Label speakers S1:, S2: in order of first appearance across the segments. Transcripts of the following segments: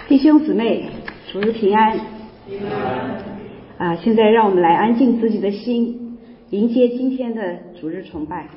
S1: 弟兄姊妹，主日平安。现在让我们来安静自己的心，迎接今天的主日崇拜。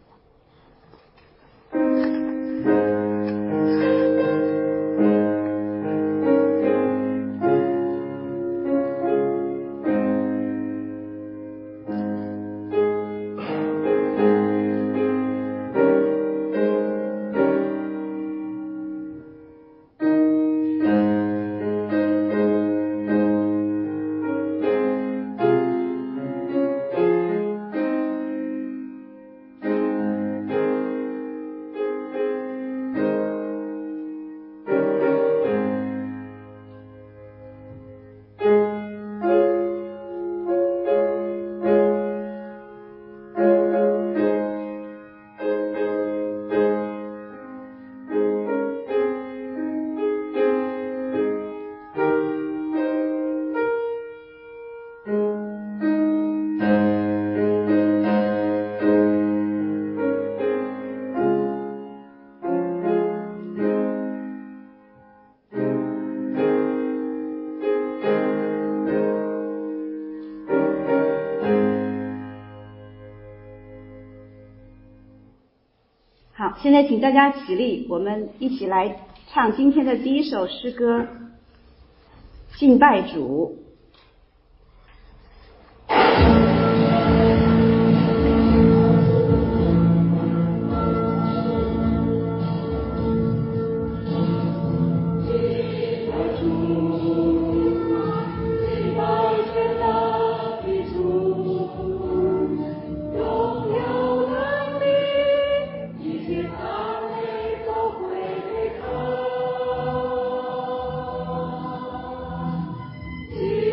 S1: 现在请大家起立，我们一起来唱今天的第一首诗歌《敬拜主》。
S2: 敬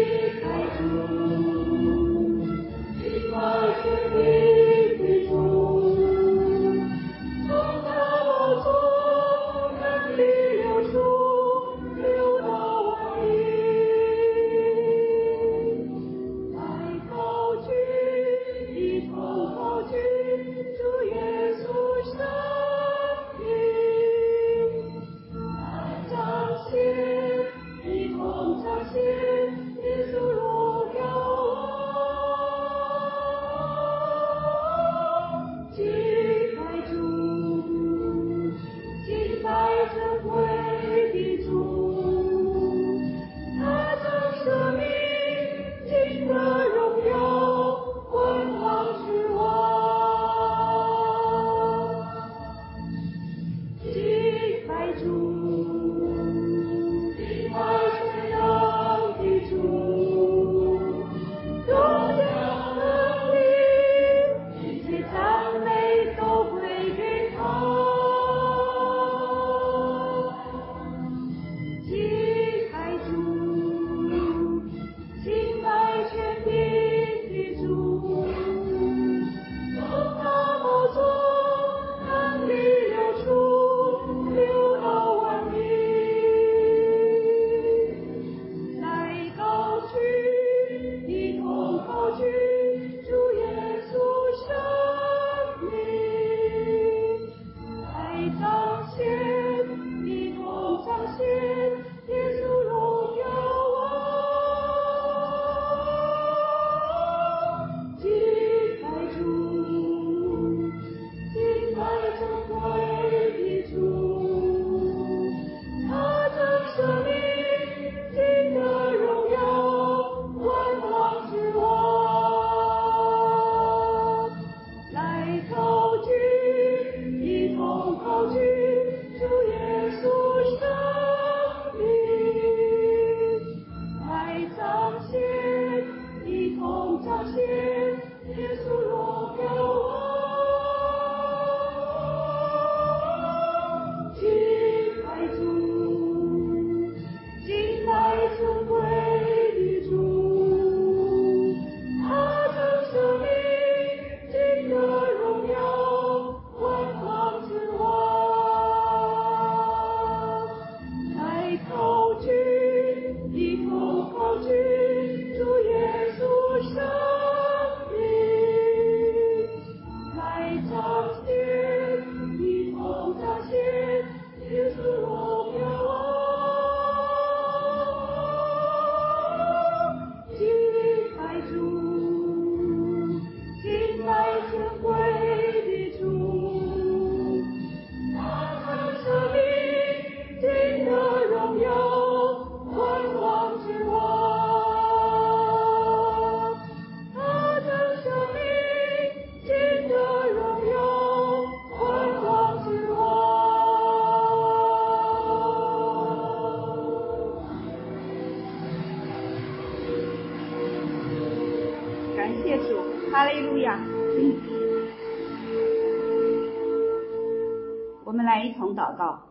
S1: 谢主，哈利路亚。我们来一同祷告。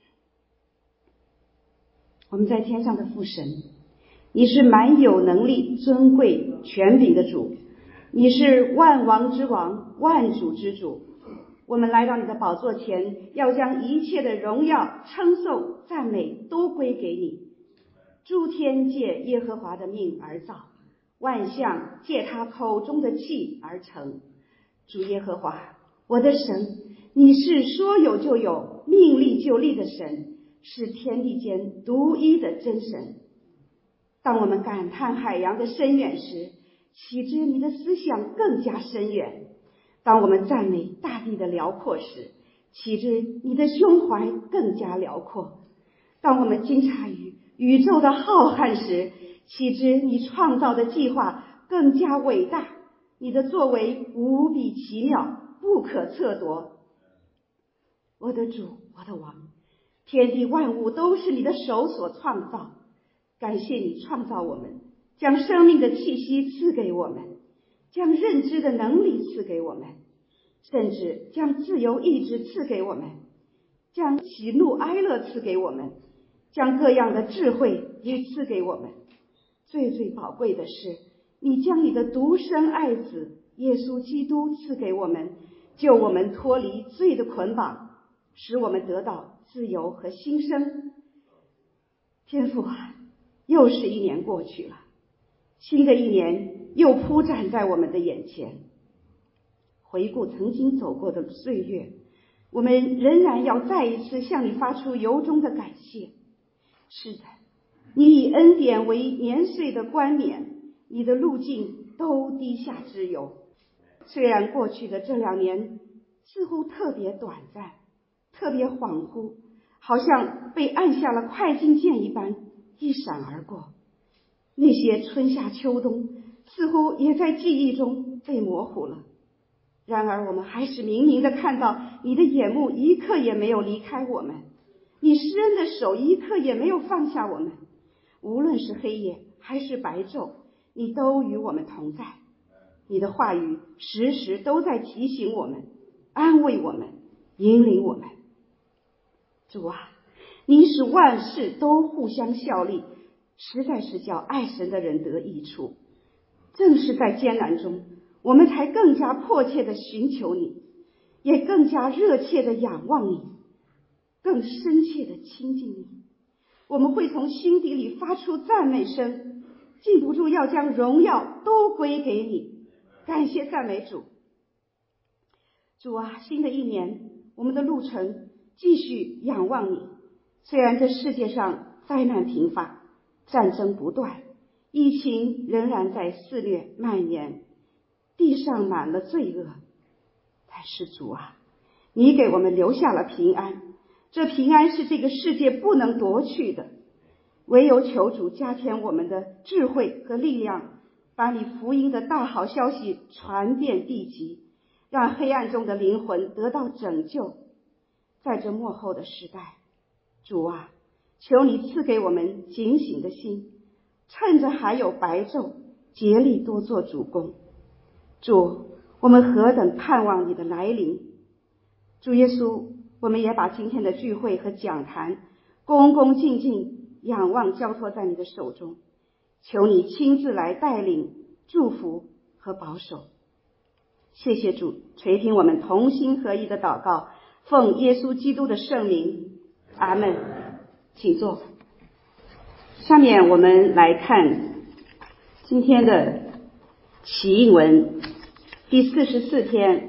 S1: 我们在天上的父神，你是满有能力、尊贵、权柄的主，你是万王之王、万主之主。我们来到你的宝座前，要将一切的荣耀、称颂、赞美都归给你。诸天借耶和华的命而造，万象借他口中的气而成。主耶和华，我的神，你是说有就有、命立就立的神，是天地间独一的真神。当我们感叹海洋的深远时，岂知你的思想更加深远；当我们赞美大地的辽阔时，岂知你的胸怀更加辽阔；当我们惊诧于宇宙的浩瀚时，岂知你创造的计划更加伟大，你的作为无比奇妙，不可测度。我的主，我的王，天地万物都是你的手所创造，感谢你创造我们，将生命的气息赐给我们，将认知的能力赐给我们，甚至将自由意志赐给我们，将喜怒哀乐赐给我们，将各样的智慧也赐给我们。最最宝贵的是，你将你的独生爱子耶稣基督赐给我们，救我们脱离罪的捆绑，使我们得到自由和新生。天父啊，又是一年过去了，新的一年又铺展在我们的眼前。回顾曾经走过的岁月，我们仍然要再一次向你发出由衷的感谢。是的，你以恩典为年岁的冠冕，你的路径都低下之由。虽然过去的这2年似乎特别短暂，特别恍惚，好像被按下了快进键一般一闪而过。那些春夏秋冬似乎也在记忆中被模糊了。然而我们还是明明地看到你的眼目一刻也没有离开我们，你施恩的手一刻也没有放下我们。无论是黑夜还是白昼，你都与我们同在。你的话语时时都在提醒我们，安慰我们，引领我们。主啊，你使万事都互相效力，实在是叫爱神的人得益处。正是在艰难中，我们才更加迫切地寻求你，也更加热切地仰望你，更深切地亲近你。我们会从心底里发出赞美声，禁不住要将荣耀都归给你。感谢赞美主。主啊，新的一年，我们的路程继续仰望你。虽然这世界上灾难频发，战争不断，疫情仍然在肆虐蔓延，地上满了罪恶，但是主啊，你给我们留下了平安，这平安是这个世界不能夺去的。唯有求主加添我们的智慧和力量，把你福音的大好消息传遍地极，让黑暗中的灵魂得到拯救。在这末后的时代，主啊，求你赐给我们警醒的心，趁着还有白昼，竭力多做主工。主，我们何等盼望你的来临。主耶稣，我们也把今天的聚会和讲坛恭恭敬敬仰望交托在你的手中，求你亲自来带领、祝福和保守。谢谢主垂听我们同心合一的祷告，奉耶稣基督的圣名，阿们。请坐。下面我们来看今天的起应文第44天，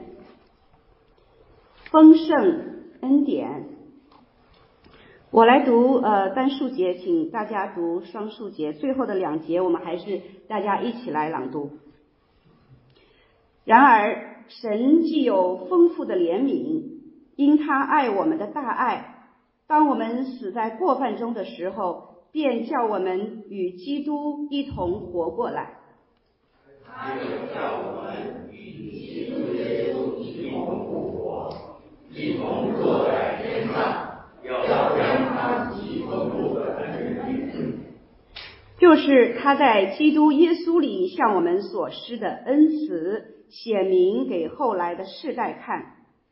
S1: 丰盛恩典。我来读单数节，请大家读双数节，最后的2节我们还是大家一起来朗读。然而神既有丰富的怜悯，因他爱我们的大爱，当我们死在过犯中的时候，便叫我们与基督一同活过来。
S2: 他又叫我们与基督耶稣一同复活，一同坐在天上，要将他极丰富的恩典
S1: 就是他在基督耶稣里向我们所施的恩慈，显明给后来的世代看。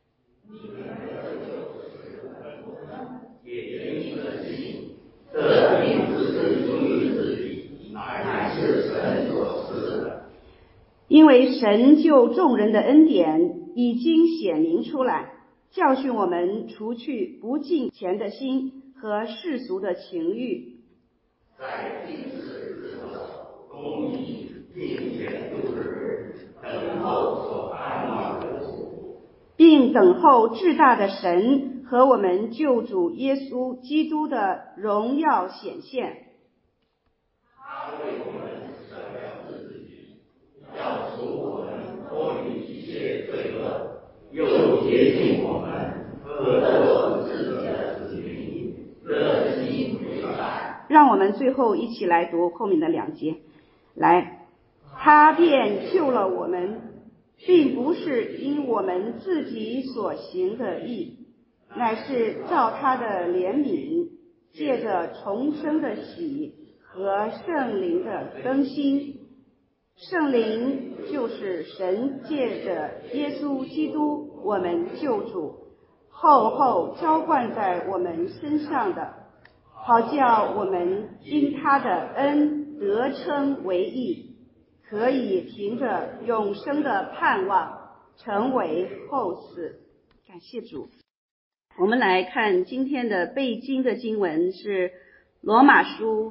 S2: 这并不是出于自己，乃是神所赐的。
S1: 因为神就众人的恩典已经显明出来，教训我们除去不敬虔的心和世俗的情欲，
S2: 在今世之后，公义并且度日，等候所盼望的主，
S1: 并等候至大的神和我们救主耶稣基督的荣耀显现。
S2: 他为我们舍了自己，要赎我们脱离一切罪恶，又洁净我们，和作自己的子民，热心为善。
S1: 让我们最后一起来读后面的2节。来，他便救了我们，并不是因我们自己所行的义，乃是照他的怜悯，借着重生的喜和圣灵的更新。圣灵就是神借着耶稣基督我们救主厚厚浇灌在我们身上的，好叫我们因他的恩得称为义，可以凭着永生的盼望成为后嗣。感谢主。我们来看今天的背经的经文是罗马书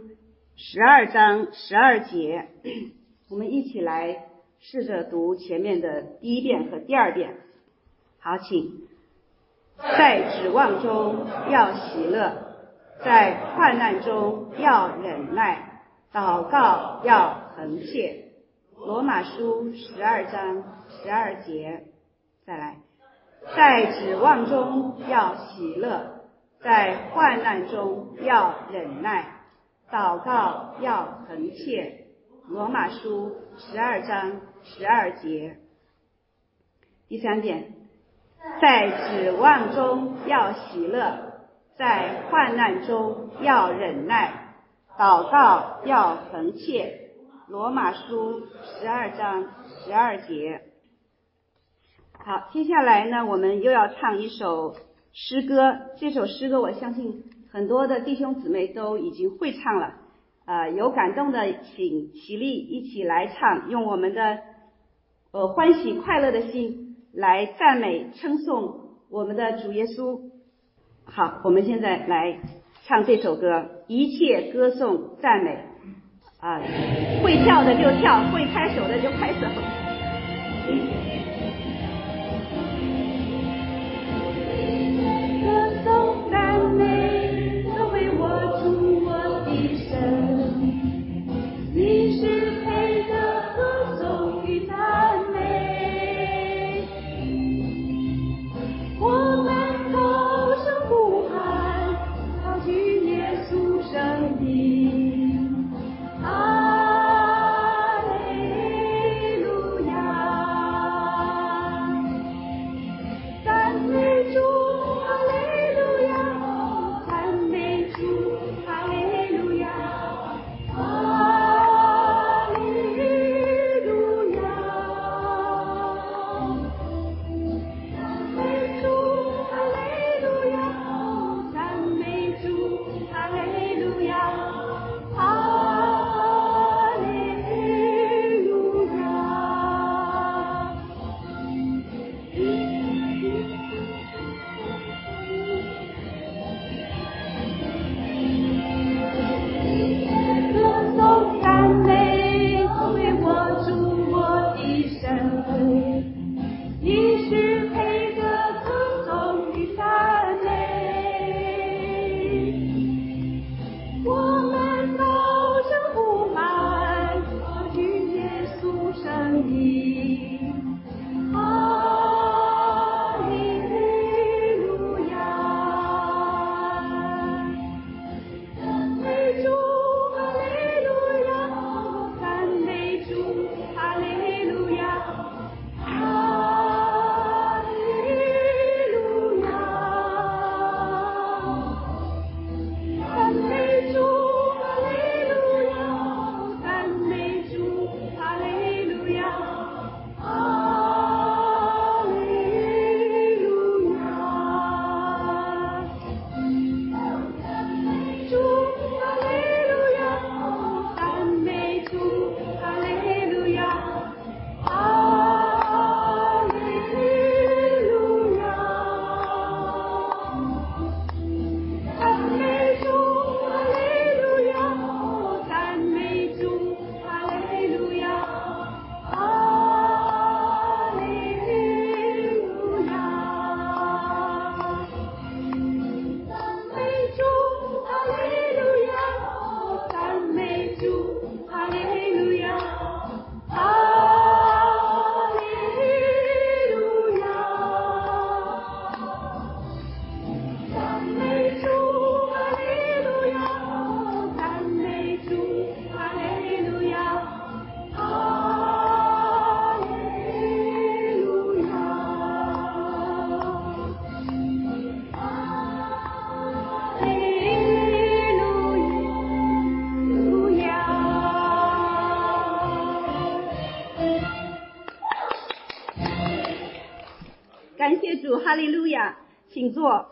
S1: 12章12节，我们一起来试着读前面的第1遍和第2遍。好，请。在指望中要喜乐，在患难中要忍耐，祷告要恒切。罗马书12章12节。再来，在指望中要喜乐，在患难中要忍耐，祷告要恒切。罗马书12章12节。第3遍，在指望中要喜乐，在患难中要忍耐，祷告要恒切。罗马书12章12节。好，接下来呢，我们又要唱一首诗歌。这首诗歌我相信很多的弟兄姊妹都已经会唱了，有感动的请起立一起来唱，用我们的欢喜快乐的心来赞美称颂我们的主耶稣。好，我们现在来唱这首歌，一切歌颂赞美。会跳的就跳，会拍手的就拍手。歌颂赞美，都为我主我的神，你是配得歌颂与赞美。我们高声呼喊，高举耶稣圣名，哈利路亚。 主，哈利路亚，请坐。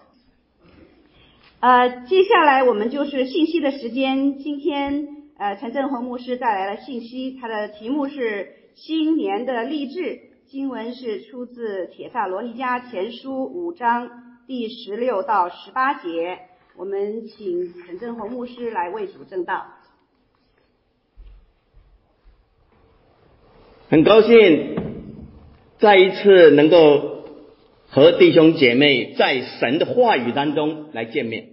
S1: 接下来我们就是信息的时间。今天陈振宏牧师带来了信息，他的题目是新年的励志，经文是出自帖撒罗尼迦前书5章第16到18节。我们请陈振宏牧师来为主证道。
S3: 很高兴再一次能够和弟兄姐妹在神的话语当中来见面。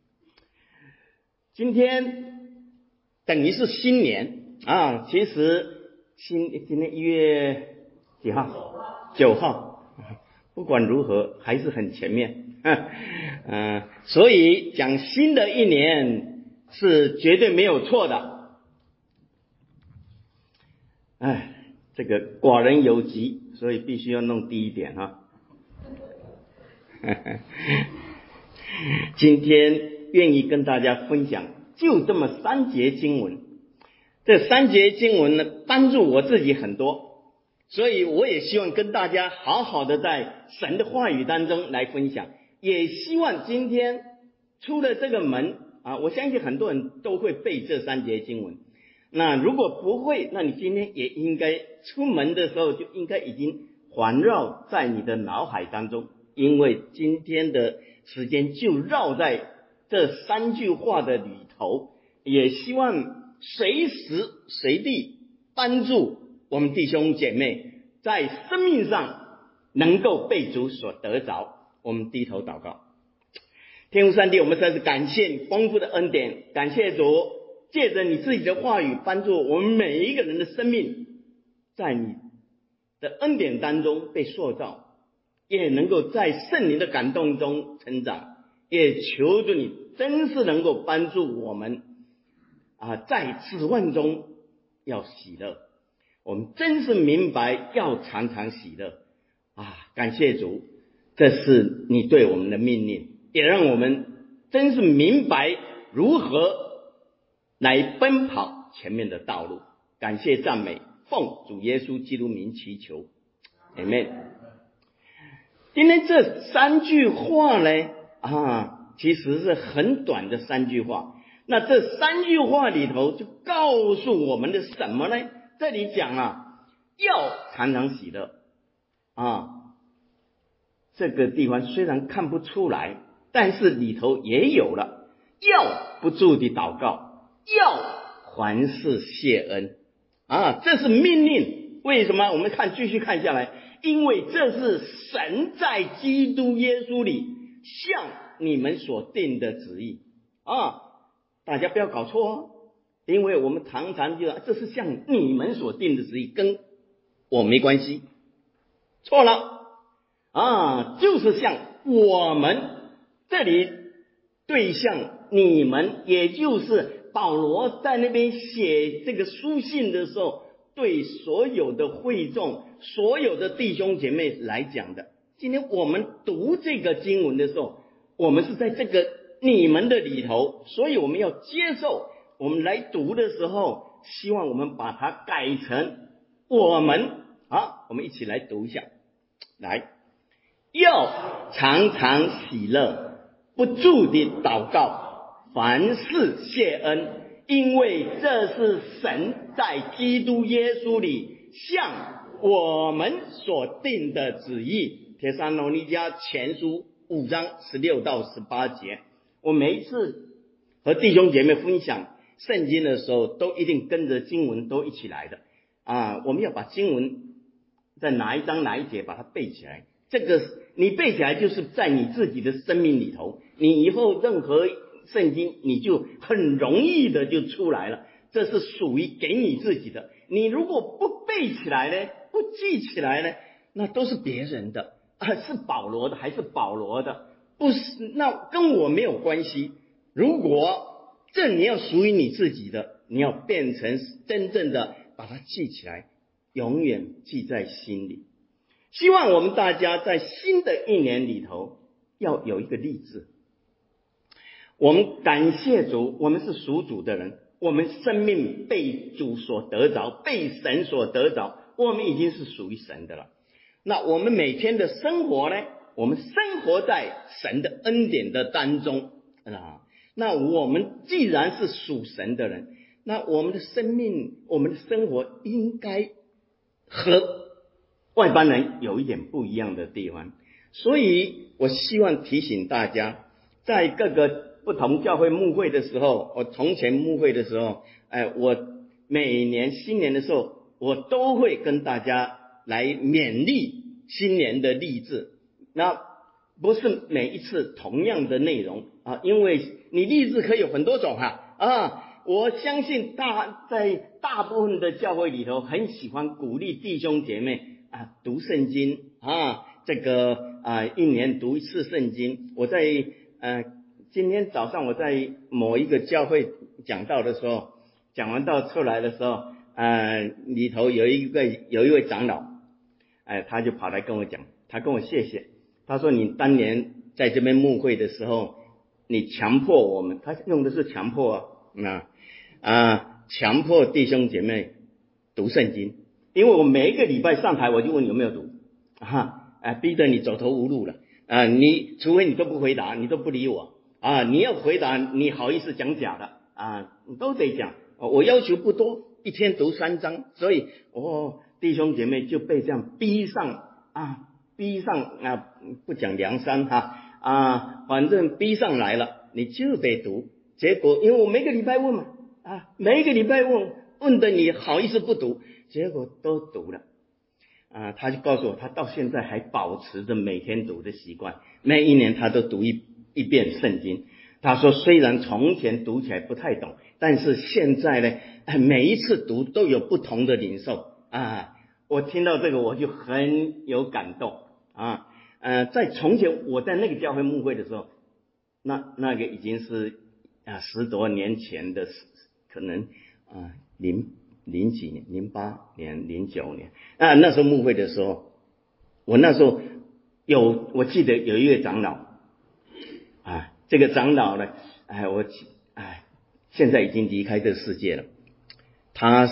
S3: 今天等于是新年啊，其实今天1月几号？9号。不管如何还是很前面。所以讲新的一年是绝对没有错的。这个寡人有疾，所以必须要弄低一点哈。今天愿意跟大家分享就这么3节经文，这3节经文呢帮助我自己很多，所以我也希望跟大家好好的在神的话语当中来分享，也希望今天出了这个门我相信很多人都会背这3节经文。那如果不会，那你今天也应该出门的时候就应该已经环绕在你的脑海当中，因为今天的时间就绕在这3句话的里头，也希望随时随地帮助我们弟兄姐妹在生命上能够被主所得着。我们低头祷告。天父上帝，我们再次感谢你丰富的恩典，感谢主借着你自己的话语帮助我们每一个人的生命在你的恩典当中被塑造，也能够在圣灵的感动中成长，也求着你真是能够帮助我们在指望中要喜乐，我们真是明白要常常喜乐感谢主，这是你对我们的命令，也让我们真是明白如何来奔跑前面的道路。感谢赞美，奉主耶稣基督名祈求 Amen。 今天这3句话呢其实是很短的3句话，那这3句话里头就告诉我们的什么呢？这里讲要常常喜乐这个地方虽然看不出来，但是里头也有了，要不住地祷告，要凡事谢恩这是命令。为什么？我们继续看下来，因为这是神在基督耶稣里向你们所定的旨意大家不要搞错因为我们常常就这是向你们所定的旨意，跟我没关系，错了就是像我们，这里对象你们，也就是保罗在那边写这个书信的时候对所有的会众，所有的弟兄姐妹来讲的。今天我们读这个经文的时候，我们是在这个你们的里头，所以我们要接受，我们来读的时候希望我们把它改成我们我们一起来读一下。来，要常常喜乐，不住地祷告，凡事谢恩，因为这是神在基督耶稣里向我们所定的旨意。帖撒罗尼迦前书5章16到18节。我每一次和弟兄姐妹分享圣经的时候，都一定跟着经文都一起来的我们要把经文在哪一章哪一节把它背起来，这个你背起来就是在你自己的生命里头，你以后任何圣经你就很容易的就出来了，这是属于给你自己的。你如果不背起来呢，不记起来呢，那都是别人的是保罗的还是保罗的，不是，那跟我没有关系。如果这你要属于你自己的，你要变成真正的把它记起来，永远记在心里。希望我们大家在新的一年里头要有一个立志。我们感谢主，我们是属主的人，我们生命被主所得着，被神所得着，我们已经是属于神的了。那我们每天的生活呢， 我们生活在神的恩典的当中啊。那我们既然是属神的人，那我们的生命，我们的生活应该和外邦人有一点不一样的地方。所以我希望提醒大家，在各个不同教会牧会的时候，我从前牧会的时候，我每年新年的时候，我都会跟大家来勉励新年的励志。那不是每一次同样的内容啊，因为你励志可以有很多种我相信在大部分的教会里头，很喜欢鼓励弟兄姐妹读圣经一年读一次圣经。我在今天早上我在某一个教会讲道的时候，讲完道出来的时候，里头有一位长老，他就跑来跟我讲，他跟我谢谢，他说你当年在这边牧会的时候，你强迫我们，他用的是强迫强迫弟兄姐妹读圣经，因为我每一个礼拜上台我就问你有没有读逼得你走投无路了你除非你都不回答，你都不理我你要回答你好意思讲假的你都得讲。我要求不多，一天读3章，所以弟兄姐妹就被这样逼上不讲梁山反正逼上来了，你就得读。结果因为我每个礼拜问嘛每一个礼拜问的你好意思不读，结果都读了他就告诉我，他到现在还保持着每天读的习惯，每一年他都读一遍圣经。他说虽然从前读起来不太懂，但是现在呢每一次读都有不同的领受我听到这个我就很有感动在从前我在那个教会牧会的时候，那个已经是10多年前的，可能零几年08年09年那时候牧会的时候，我那时候我记得有一位长老这个长老呢现在已经离开这个世界了。他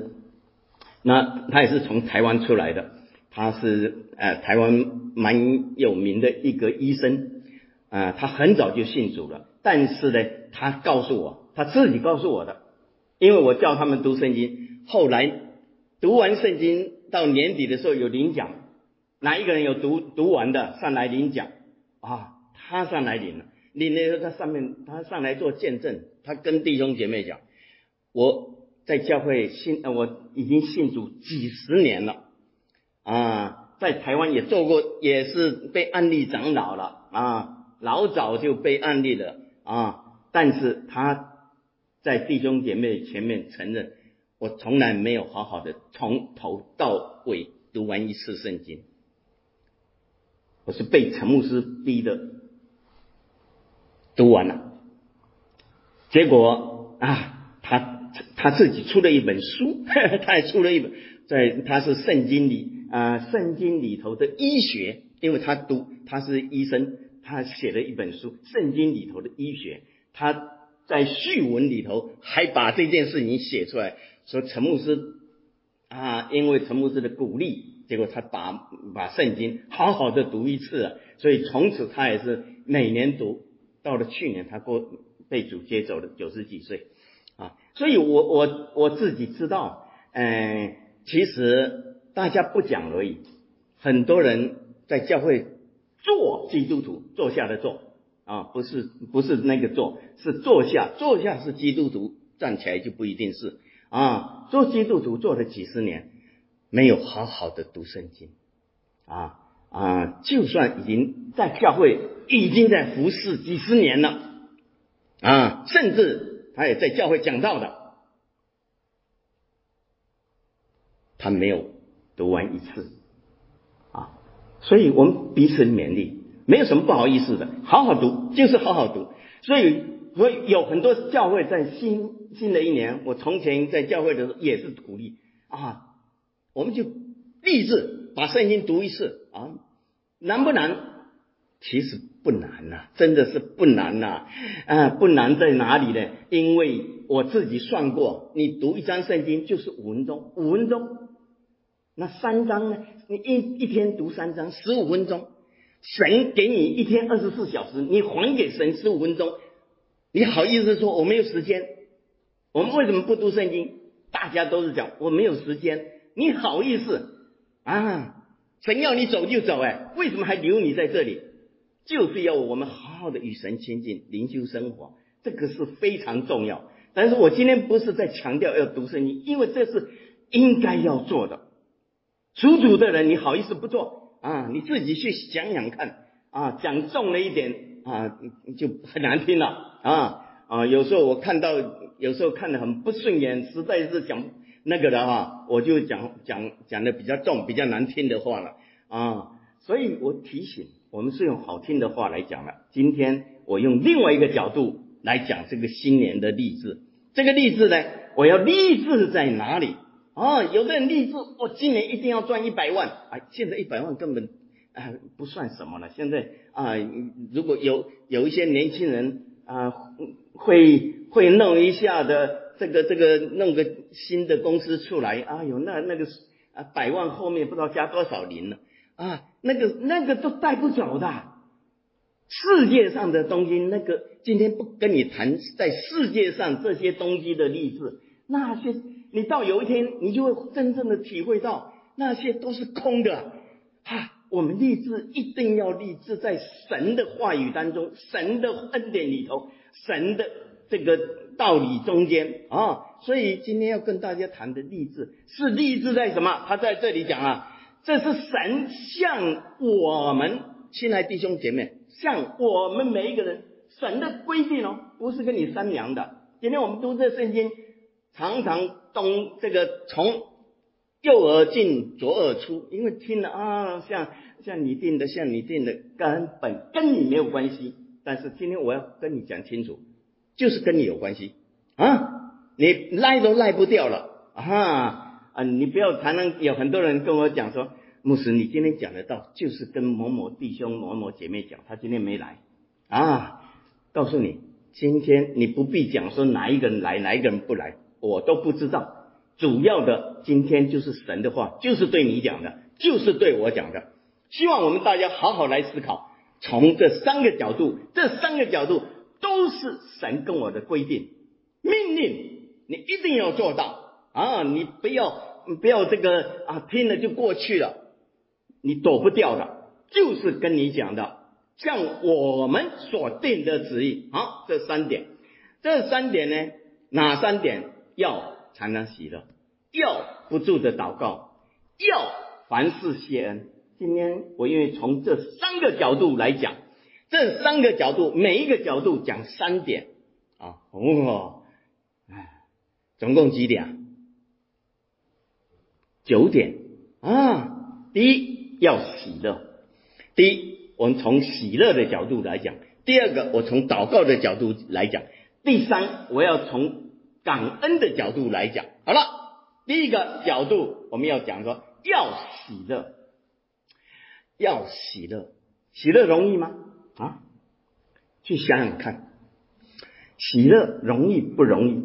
S3: 也是从台湾出来的，他是台湾蛮有名的一个医生他很早就信主了，但是呢他自己告诉我的，因为我叫他们读圣经，后来读完圣经到年底的时候有领奖，哪一个人有读完的上来领奖他上来领了的时候他上来做见证，他跟弟兄姐妹讲，我在教会我已经信主几十年了在台湾也做过，也是被按立长老了老早就被按立了但是他在弟兄姐妹前面承认，我从来没有好好的从头到尾读完一次圣经，我是被陈牧师逼的读完了。结果他自己出了一本书他也出了一本，他是圣经里头的医学，因为他是医生，他写了一本书圣经里头的医学，他在序文里头还把这件事情写出来，说陈牧师因为陈牧师的鼓励，结果他把圣经好好的读一次了，所以从此他也是每年读，到了去年他被主接走了90几岁所以我自己知道其实大家不讲而已，很多人在教会做基督徒，坐下的坐不是那个坐，是坐下是基督徒，站起来就不一定是做基督徒做了几十年，没有好好的读圣经就算已经在教会已经在服侍几十年了甚至他也在教会讲道的，他没有读完一次所以我们彼此勉励，没有什么不好意思的，好好读就是好好读。所以有很多教会在新的一年，我从前在教会的时候也是鼓励我们就立志把圣经读一次难不难？其实不难真的是不难不难在哪里呢？因为我自己算过，你读一章圣经就是5分钟，那3章呢？你一天读3章，15分钟， 神给你一天24小时，你还给神15分钟，你好意思说我没有时间？我们为什么不读圣经？大家都是讲我没有时间，你好意思啊？神要你走就走，为什么还留你在这里？就是要我们好好的与神亲近，灵修生活，这个是非常重要。但是我今天不是在强调要读圣经，因为这是应该要做的。属主的人，你好意思不做啊？你自己去想想看啊，讲重了一点啊，就很难听了啊。有时候我看到，有时候看得很不顺眼，实在是讲那个的话，我就讲的比较重、比较难听的话了啊。所以我提醒，我们是用好听的话来讲了。今天我用另外一个角度来讲这个新年的励志。这个励志呢，我要励志在哪里？有的人立志，我今年一定要赚100万。现在100万根本不算什么了。现在如果有一些年轻人会弄一下的这个弄个新的公司出来，那个100万后面不知道加多少零了那个都带不走的。世界上的东西，那个今天不跟你谈在世界上这些东西的励志，那些你到有一天你就会真正的体会到那些都是空的我们立志一定要立志在神的话语当中，神的恩典里头，神的这个道理中间所以今天要跟大家谈的立志是立志在什么？他在这里讲这是神向我们亲爱弟兄姐妹，向我们每一个人神的规定不是跟你商量的。今天我们读这圣经，常常从右耳进左耳出，因为听了像你定的根本跟你没有关系。但是今天我要跟你讲清楚，就是跟你有关系你赖都赖不掉了你不要常常有很多人跟我讲说，牧师你今天讲得到，就是跟某某弟兄某某姐妹讲，他今天没来告诉你，今天你不必讲说哪一个人来哪一个人不来，我都不知道。主要的今天就是神的话，就是对你讲的，就是对我讲的。希望我们大家好好来思考，从这3个角度，这3个角度都是神跟我的规定命令，你一定要做到你不要这个听了就过去了，你躲不掉的，就是跟你讲的，像我们所定的旨意。好，这3点呢，哪3点？要常常喜乐，要不住的祷告，要凡事谢恩。今天我因为从这3个角度来讲，这3个角度每一个角度讲3点总共几点？9点第一，要喜乐。第一，我们从喜乐的角度来讲；第二个，我从祷告的角度来讲；第三，我要从感恩的角度来讲。好了，第一个角度我们要讲说要喜乐，要喜乐。喜乐容易吗？去想想看，喜乐容易不容易？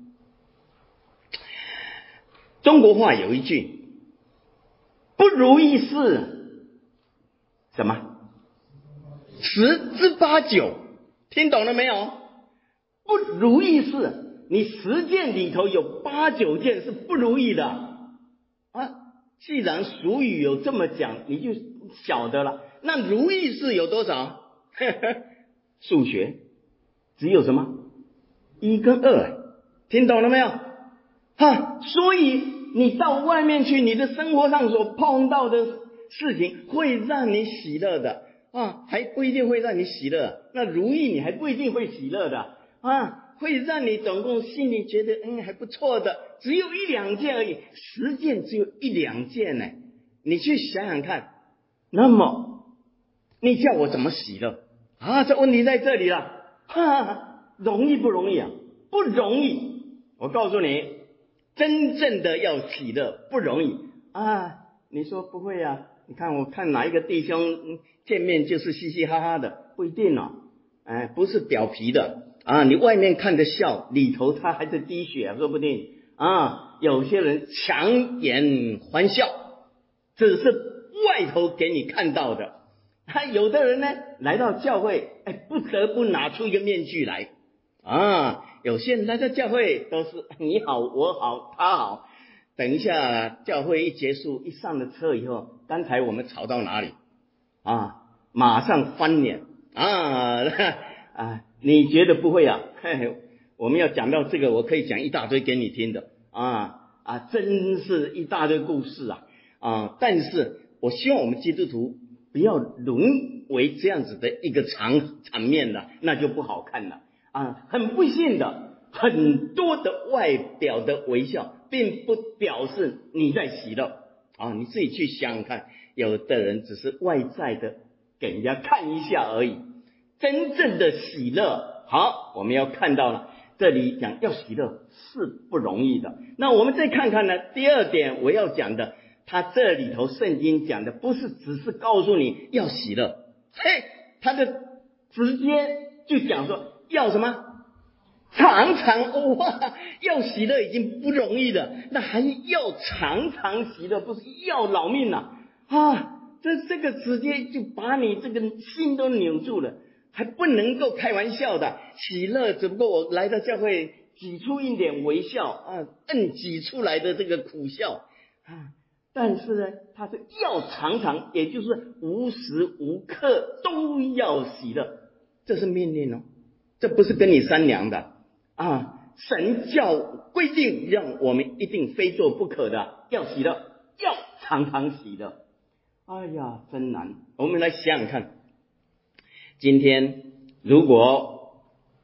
S3: 中国话有一句，不如意事什么？10之八九，听懂了没有？不如意事，你10件里头有8、9件是不如意的既然俗语有这么讲，你就晓得了。那如意事有多少？数学只有什么1跟2，听懂了没有？所以你到外面去，你的生活上所碰到的事情会让你喜乐的还不一定会让你喜乐。那如意你还不一定会喜乐的会让你总共心里觉得还不错的，只有1、2件而已，10件只有1、2件呢。你去想想看，那么你叫我怎么喜乐这问题在这里了容易不容易不容易。我告诉你，真正的要喜乐不容易你说不会你看我看哪一个弟兄见面就是嘻嘻哈哈的，不一定不是表皮的你外面看着笑，里头他还是滴血说不定有些人强颜欢笑，只是外头给你看到的有的人呢来到教会，不得不拿出一个面具来啊。有些人来到教会都是你好我好他好，等一下教会一结束，一上了车以后，刚才我们吵到哪里啊？马上翻脸啊！你觉得不会啊？我们要讲到这个，我可以讲一大堆给你听的真是一大堆故事但是我希望我们基督徒不要沦为这样子的一个场面了，那就不好看了很不幸的，很多的外表的微笑并不表示你在喜乐你自己去想想看，有的人只是外在的给人家看一下而已，真正的喜乐好，我们要看到了，这里讲要喜乐是不容易的。那我们再看看呢，第二点我要讲的，他这里头圣经讲的不是只是告诉你要喜乐，他的直接就讲说要什么常常要喜乐已经不容易了，那还要常常喜乐，不是要老命这个直接就把你这个心都扭住了，还不能够开玩笑的。喜乐只不过我来到教会挤出一点微笑挤出来的这个苦笑但是呢，他是要常常，也就是无时无刻都要喜乐，这是命令这不是跟你商量的神教规定让我们一定非做不可的，要喜乐，要常常喜乐。哎呀，真难。我们来想想看，今天如果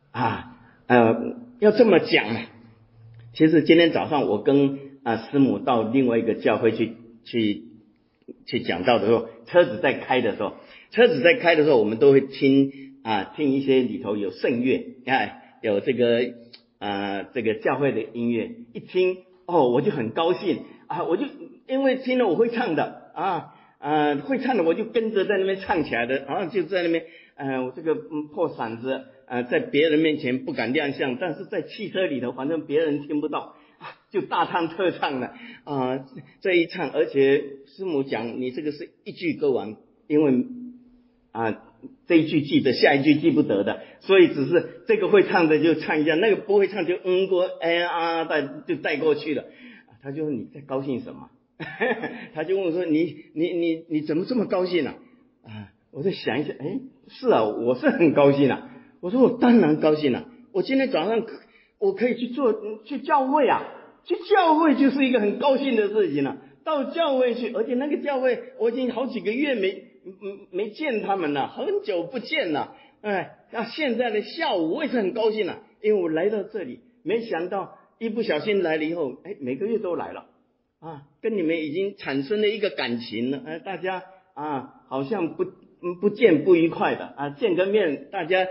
S3: 要这么讲其实今天早上我跟师母到另外一个教会去讲道的时候，车子在开的时候，我们都会听一些里头有圣乐有这个教会的音乐，一听我就很高兴我就因为听了我会唱的会唱的我就跟着在那边唱起来的就在那边我这个破嗓子在别人面前不敢亮相，但是在汽车里头反正别人听不到就大唱特唱了这一唱，而且师母讲你这个是一句歌完，因为这一句记得，下一句记不得的，所以只是这个会唱的就唱一下，那个不会唱就过就带过去了。他就说你在高兴什么他就问我说你怎么这么高兴我在想一下是我是很高兴我说我当然高兴我今天早上我可以去教会去教会就是一个很高兴的事情到教会去，而且那个教会我已经好几个月没见他们了，很久不见了现在的下午我也是很高兴因为我来到这里，没想到一不小心来了以后每个月都来了跟你们已经产生了一个感情了大家好像不见不愉快的见个面大家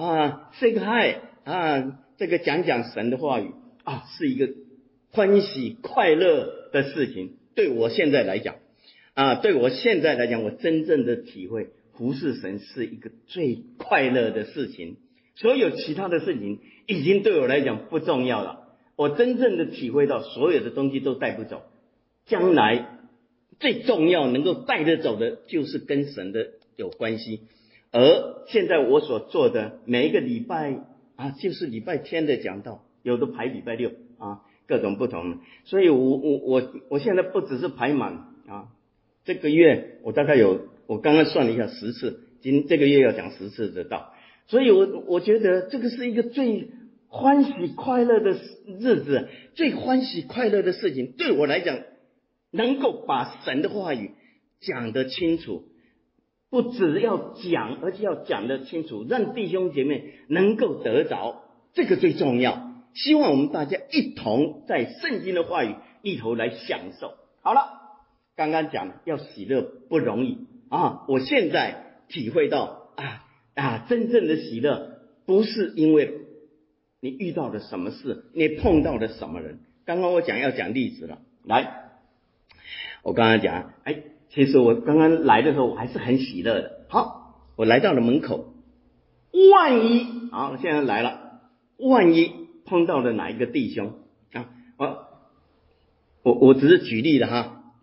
S3: say 个 hi 这个讲神的话语是一个欢喜快乐的事情。对我现在来讲我真正的体会服侍神是一个最快乐的事情，所有其他的事情已经对我来讲不重要了，我真正的体会到所有的东西都带不走，将来最重要能够带得走的就是跟神的有关系。而现在我所做的每一个礼拜就是礼拜天的讲道，有的排礼拜六各种不同的，所以我现在不只是排满这个月我大概我刚刚算了一下10次，这个月要讲10次的道，所以我觉得这个是一个最欢喜快乐的日子，最欢喜快乐的事情。对我来讲，能够把神的话语讲得清楚，不只要讲，而且要讲得清楚，让弟兄姐妹能够得着，这个最重要。希望我们大家一同在圣经的话语里头来享受。好了，刚刚讲要喜乐不容易我现在体会到真正的喜乐不是因为你遇到了什么事，你碰到了什么人。刚刚我要讲例子了，来，我刚刚讲其实我刚刚来的时候我还是很喜乐的。好，我来到了门口，万一现在来了，万一碰到了哪一个弟兄我只是举例的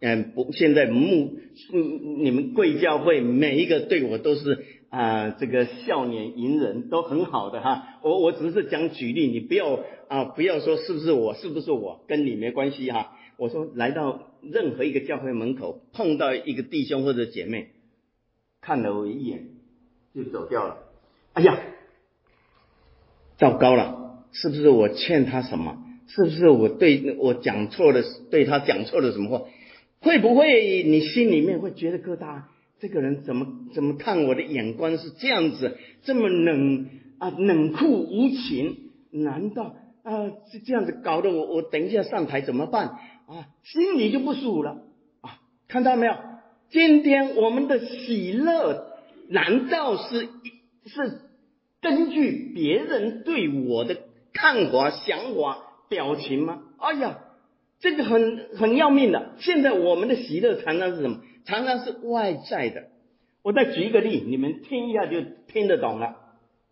S3: 现在你们贵教会每一个对我都是这个笑脸迎人，都很好的哈。我只是讲举例，你不要说是不是我，跟你没关系哈。我说来到任何一个教会门口，碰到一个弟兄或者姐妹，看了我一眼就走掉了。哎呀，糟糕了，是不是我欠他什么？是不是我对他讲错了什么话？会不会你心里面会觉得疙瘩？这个人怎么看我的眼光是这样子，这么冷酷无情？难道是这样子搞得我等一下上台怎么办心里就不舒服了看到没有？今天我们的喜乐难道是根据别人对我的看法、想法、表情吗？哎呀，这个很要命的。现在我们的喜乐常常是什么？常常是外在的。我再举一个例，你们听一下就听得懂了。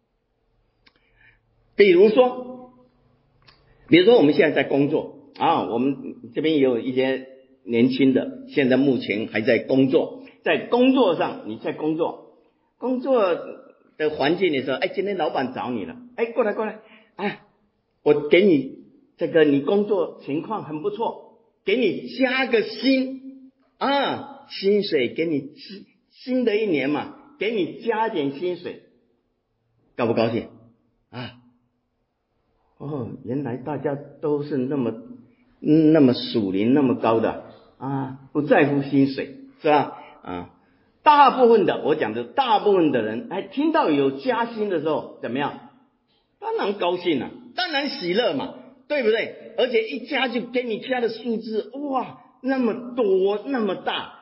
S3: 比如说我们现在在工作我们这边也有一些年轻的，现在目前还在工作。在工作上，你在工作的环境的时候，今天老板找你了，过来，我给你这个，你工作情况很不错，给你加个薪薪水给你新的一年嘛，给你加点薪水，高不高兴原来大家都是那么属灵那么高的不在乎薪水，是吧大部分的人听到有加薪的时候怎么样？当然高兴了，当然喜乐嘛，对不对？而且一加就给你加的数字，哇，那么多那么大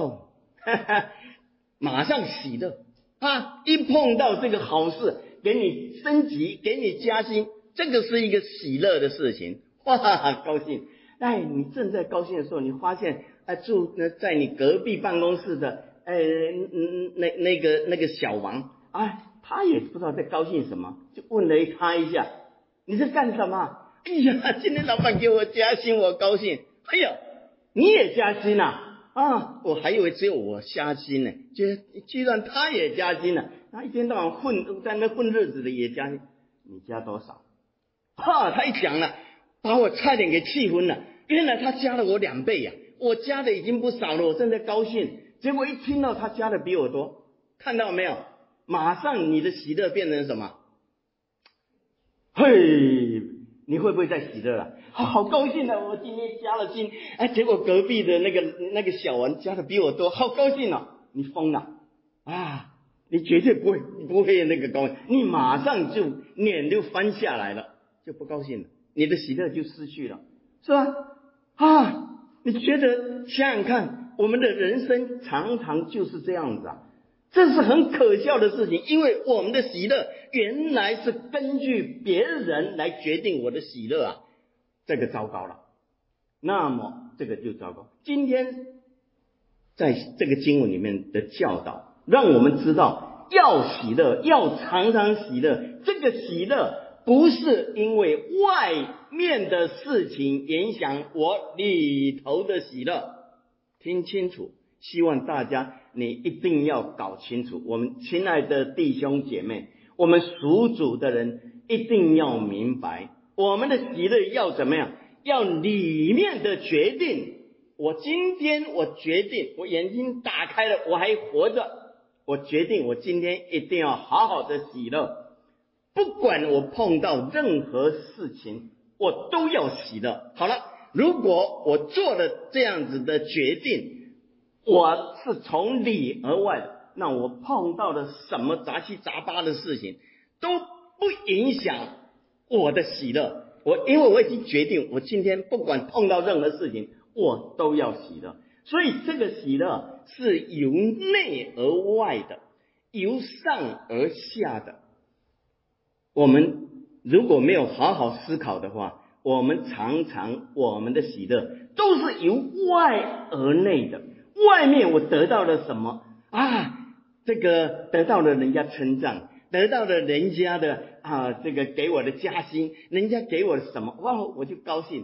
S3: 马上喜乐一碰到这个好事，给你升级，给你加薪，这个是一个喜乐的事情，哇，高兴。你正在高兴的时候，你发现住在你隔壁办公室的那个小王他也不知道在高兴什么，就问了他一下，你在干什么？哎呀，今天老板给我加薪，我高兴。哎呀，你也加薪我还以为只有我加薪呢，居然他也加薪了。他一天到晚在那混日子的也加薪，你加多少？他一讲了，把我差点给气昏了。原来他加了我2倍我加的已经不少了，我正在高兴，结果一听到他加的比我多，看到没有？马上你的喜乐变成什么？嘿，你会不会在喜乐了？好高兴我今天加了薪结果隔壁的那个小王加的比我多，好高兴你疯了你绝对不会那个高兴，你马上就脸就翻下来了，就不高兴了，你的喜乐就失去了，是吧你觉得想想看，我们的人生常常就是这样子这是很可笑的事情，因为我们的喜乐原来是根据别人来决定我的喜乐这个糟糕了。那么这个就糟糕。今天在这个经文里面的教导，让我们知道要喜乐，要常常喜乐。这个喜乐不是因为外面的事情影响我里头的喜乐，听清楚，希望大家你一定要搞清楚。我们亲爱的弟兄姐妹，我们属主的人一定要明白，我们的喜乐要怎么样？要里面的决定。我今天我决定，我眼睛打开了，我还活着，我决定我今天一定要好好的喜乐，不管我碰到任何事情我都要喜乐。好了，如果我做了这样子的决定，我是从里而外的，那我碰到了什么杂七杂八的事情都不影响我的喜乐。因为我已经决定，我今天不管碰到任何事情我都要喜乐。所以这个喜乐是由内而外的，由上而下的。我们如果没有好好思考的话，我们常常我们的喜乐都是由外而内的。外面我得到了什么这个得到了人家称赞，得到了人家的这个给我的加薪，人家给我什么我就高兴。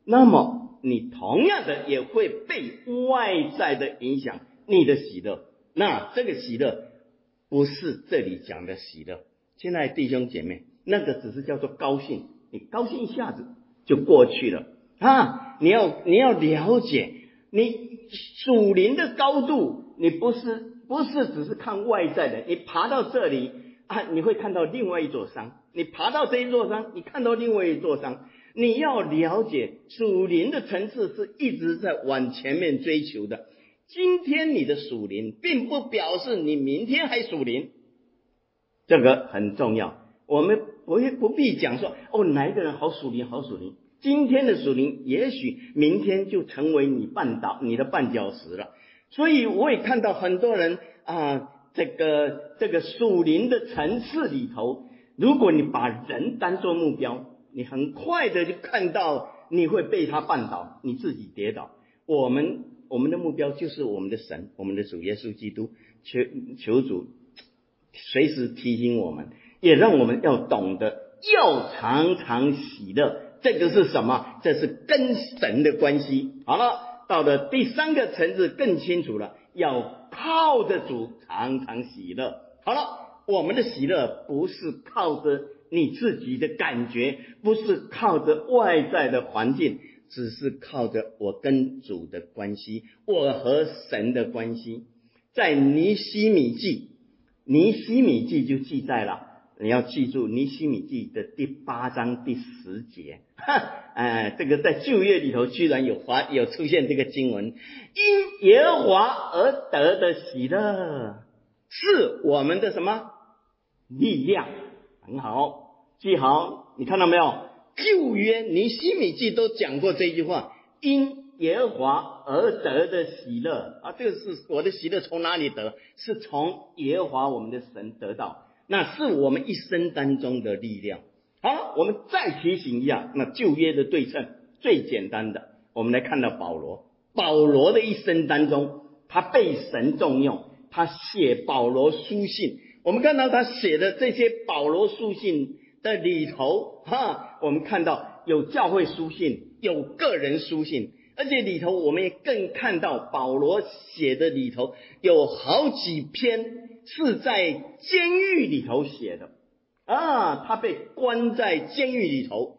S3: 那么你同样的也会被外在的影响你的喜乐。那这个喜乐不是这里讲的喜乐，亲爱的弟兄姐妹，那个只是叫做高兴，你高兴一下子就过去了啊！你要了解，你属灵的高度，你不是只是看外在的，你爬到这里啊，你会看到另外一座山，你爬到这一座山，你看到另外一座山。你要了解，属灵的层次是一直在往前面追求的。今天你的属灵，并不表示你明天还属灵，这个很重要。我们不必讲说哪一个人好属灵好属灵，今天的属灵也许明天就成为你的绊脚石了。所以我也看到很多人这个属灵的层次里头，如果你把人当作目标，你很快的就看到你会被他绊倒，你自己跌倒。我们的目标就是我们的神，我们的主耶稣基督，求主随时提醒我们，也让我们要懂得要常常喜乐。这个是什么？这是跟神的关系。好了，到了第三个层次更清楚了，要靠着主常常喜乐。好了，我们的喜乐不是靠着你自己的感觉，不是靠着外在的环境，只是靠着我跟主的关系，我和神的关系。在尼希米记就记载了，你要记住尼希米记的第8章第10节，这个在旧约里头居然有出现这个经文，因耶和华而得的喜乐是我们的什么力量。很好，记好，你看到没有？旧约尼希米记都讲过这句话，因耶和华而得的喜乐这个是我的喜乐从哪里得？是从耶和华我们的神得到，那是我们一生当中的力量。好了，我们再提醒一下，那旧约的对称最简单的，我们来看到保罗的一生当中，他被神重用，他写保罗书信，我们看到他写的这些保罗书信的里头我们看到有教会书信，有个人书信，而且里头我们也更看到保罗写的里头有好几篇是在监狱里头写的他被关在监狱里头，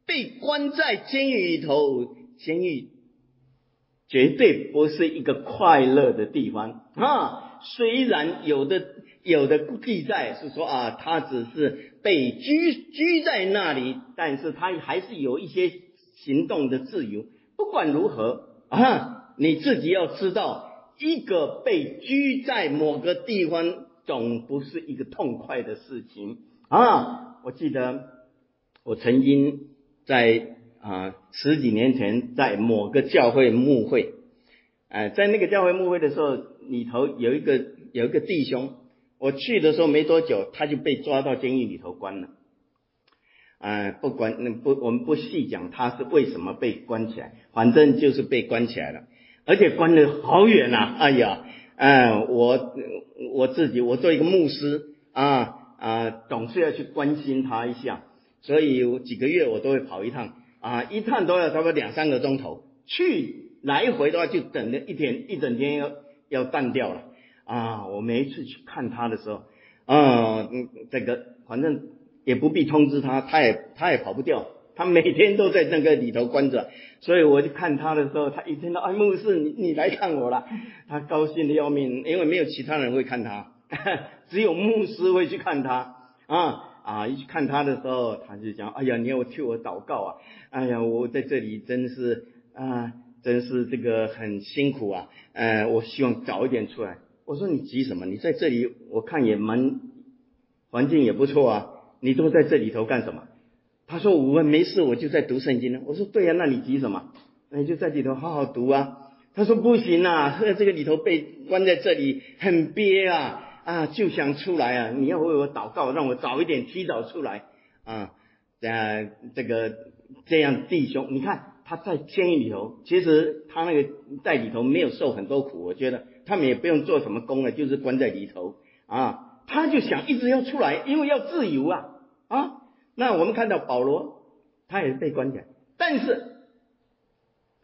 S3: 监狱绝对不是一个快乐的地方虽然有的记载是说他只是被拘在那里，但是他还是有一些行动的自由。不管如何你自己要知道，一个被拘在某个地方总不是一个痛快的事情我记得我曾经在10几年前在某个教会牧会在那个教会牧会的时候，里头有一个弟兄，我去的时候没多久他就被抓到监狱里头关了我们不细讲他是为什么被关起来，反正就是被关起来了，而且关得好远哎呀我做一个牧师总是要去关心他一下，所以几个月我都会跑一趟一趟都要差不多2-3个钟头，去来回的话就等了一整天要断掉了我每一次去看他的时候这个反正也不必通知他，他也跑不掉，他每天都在那个里头关着，所以我去看他的时候，他一听到牧师你来看我了，他高兴的要命，因为没有其他人会看他只有牧师会去看他一去看他的时候，他就讲哎呀你要替我祷告哎呀我在这里真是这个很辛苦我希望早一点出来。我说你急什么？你在这里我看也环境也不错你都在这里头干什么？他说我没事，我就在读圣经我说对那你急什么？那你就在里头好好读他说不行这个里头被关在这里很憋就想出来你要为我祷告，让我早一点提早出来这样弟兄，你看他在监狱里头，其实他那个在里头没有受很多苦，我觉得他们也不用做什么工就是关在里头他就想一直要出来，因为要自由那我们看到保罗他也被关起来，但是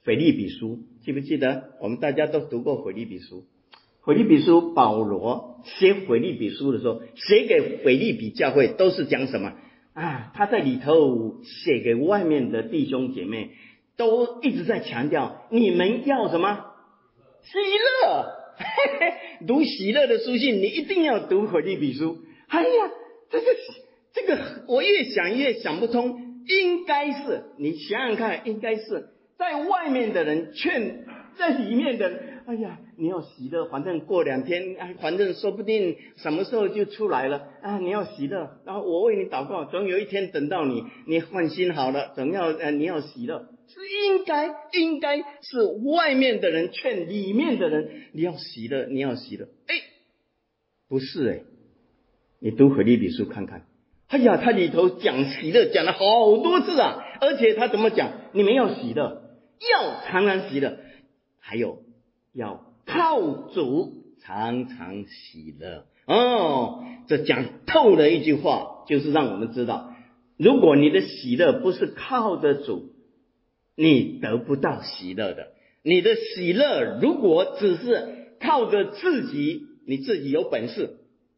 S3: 腓立比书，记不记得？我们大家都读过腓立比书。腓立比书保罗写腓立比书的时候，写给腓立比教会都是讲什么啊？他在里头写给外面的弟兄姐妹，都一直在强调你们要什么？喜乐。读喜乐的书信，你一定要读腓立比书。哎呀，这个我越想越想不通，应该是你想想看，应该是在外面的人劝在里面的人，哎呀，你要喜乐，反正过2天，反正说不定什么时候就出来了啊！你要喜乐，然后我为你祷告，总有一天等到你换心好了，总要你要喜乐，是应该是外面的人劝里面的人，你要喜乐，你要喜乐。不是你读腓立比书看看，哎呀，他里头讲喜乐讲了好多次啊，而且他怎么讲？你们要喜乐，要常常喜乐，还有要靠主常常喜乐。这讲透了一句话，就是让我们知道，如果你的喜乐不是靠着主，你得不到喜乐的。你的喜乐如果只是靠着自己，你自己有本事，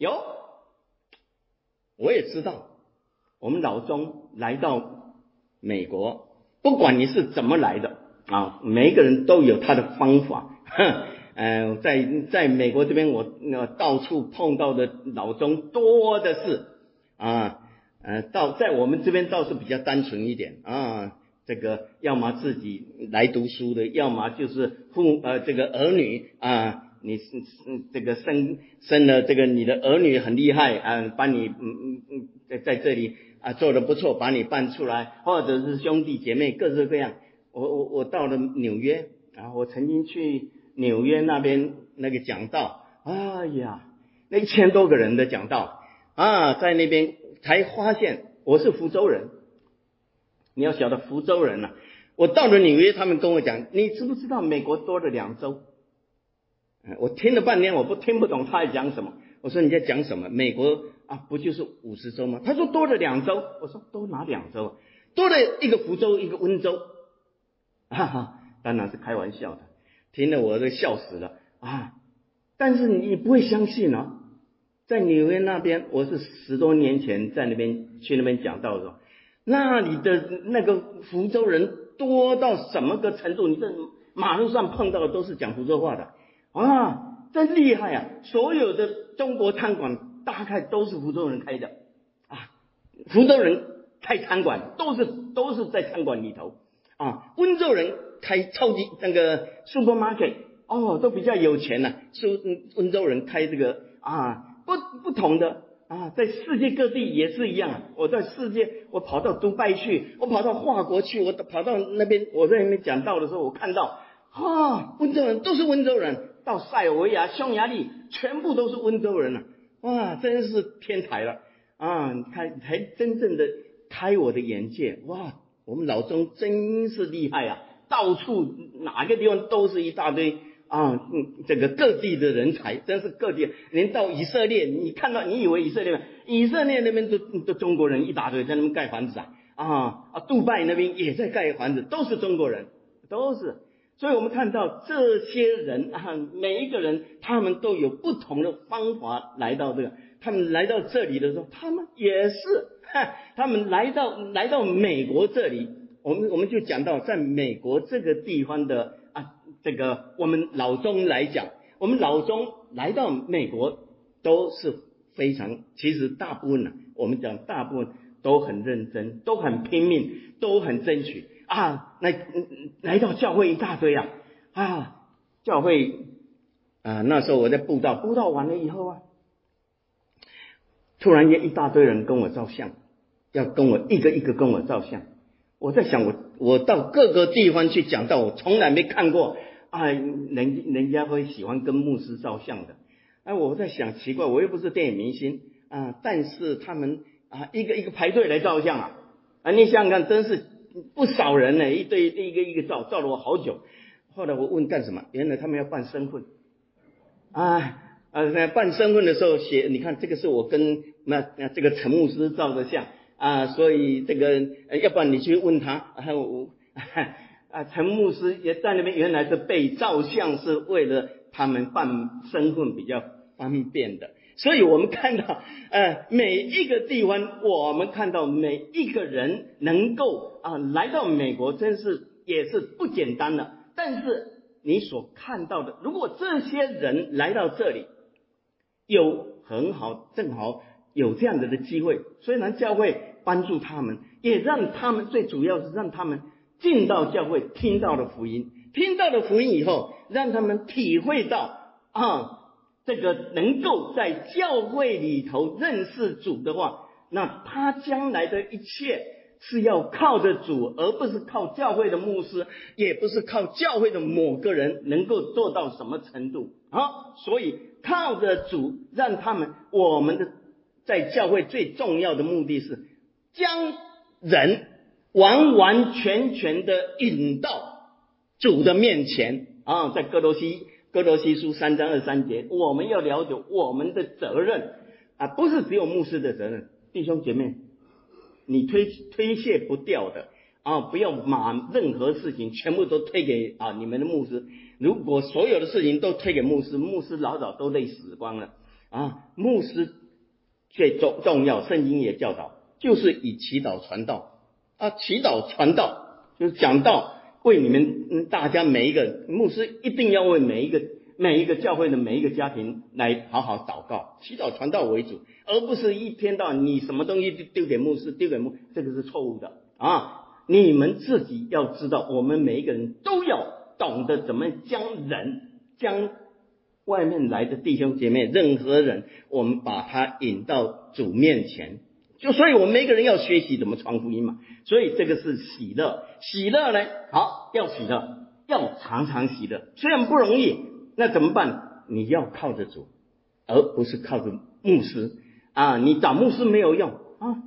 S3: 我也知道，我们老中来到美国，不管你是怎么来的啊，每一个人都有他的方法。在美国这边，我到处碰到的老中多的是啊，在我们这边倒是比较单纯一点啊。这个要么自己来读书的，要么就是这个儿女啊，你这个生了这个你的儿女很厉害啊，把你在这里做得不错，把你办出来，或者是兄弟姐妹各式各样。我到了纽约啊，我曾经去纽约那边那个讲道，哎呀，那1000多个人的讲道啊，在那边才发现我是福州人。你要晓得福州人我到了纽约，他们跟我讲，你知不知道美国多了2州？我听了半天，我听不懂他在讲什么。我说你在讲什么？美国不就是50州吗？他说多了2州。我说多哪2州？多了一个福州，一个温州。当然是开玩笑的，听了我都笑死了但是你不会相信在纽约那边，我是10多年前在那边去那边讲道的时候，那里的那个福州人多到什么个程度？你在马路上碰到的都是讲福州话的真厉害所有的中国餐馆大概都是福州人开的福州人开餐馆都是在餐馆里头温州人开超级那个 supermarket 都比较有钱温州人开这个不同的在世界各地也是一样我在世界，我跑到杜拜去，我跑到法国去，我跑到那边，我在那边讲道的时候，我看到温州人都是温州人，到塞尔维亚、匈牙利全部都是温州人真是天才了才真正的开我的眼界我们老中真是厉害到处哪个地方都是一大堆这个各地的人才，真是各地，连到以色列，你看到你以为以色列那边都中国人一大堆在那边盖房子杜拜那边也在盖房子，都是中国人，都是。所以我们看到这些人每一个人他们都有不同的方法来到他们来到这里的时候，他们也是他们来到美国这里，我们就讲到在美国这个地方的这个我们老中来讲，我们老中来到美国都是非常，其实大部分我们讲大部分都很认真，都很拼命，都很争取来到教会一大堆教会那时候我在布道完了以后突然间一大堆人跟我照相，要跟我一个一个跟我照相。我在想我到各个地方去讲道，我从来没看过人家会喜欢跟牧师照相的我在想奇怪，我又不是电影明星但是他们一个一个排队来照相你想想看，真是不少人一堆一个一个照了我好久。后来我问干什么，原来他们要办身份办身份的时候写，你看这个是我跟这个陈牧师照的相所以这个要不然你去问他陈牧师也在那边，原来是被照相，是为了他们办身份比较方便的。所以我们看到每一个地方，我们看到每一个人能够来到美国，真是也是不简单的。但是你所看到的，如果这些人来到这里有很好，正好有这样子的机会，虽然教会帮助他们，也让他们，最主要是让他们进到教会，听到了福音，听到了福音以后，让他们体会到这个能够在教会里头认识主的话，那他将来的一切是要靠着主，而不是靠教会的牧师，也不是靠教会的某个人能够做到什么程度所以靠着主，让他们，我们的在教会最重要的目的是将人完完全全的引到主的面前在哥罗西书3章23节，我们要了解我们的责任不是只有牧师的责任。弟兄姐妹，你推卸不掉的不要把任何事情全部都推给你们的牧师。如果所有的事情都推给牧师，牧师老早都累死光了牧师最重要，圣经也教导，就是以祈祷传道祈祷传道就是讲道，为你们大家每一个牧师一定要为每一个教会的每一个家庭来好好祷告，祈祷传道为主，而不是一天到晚你什么东西丢给牧师，这个是错误的你们自己要知道，我们每一个人都要懂得怎么将外面来的弟兄姐妹，任何人，我们把他引到主面前，所以我们每个人要学习怎么传福音嘛。所以这个是喜乐呢，好，要喜乐，要常常喜乐，虽然不容易，那怎么办？你要靠着主，而不是靠着牧师你找牧师没有用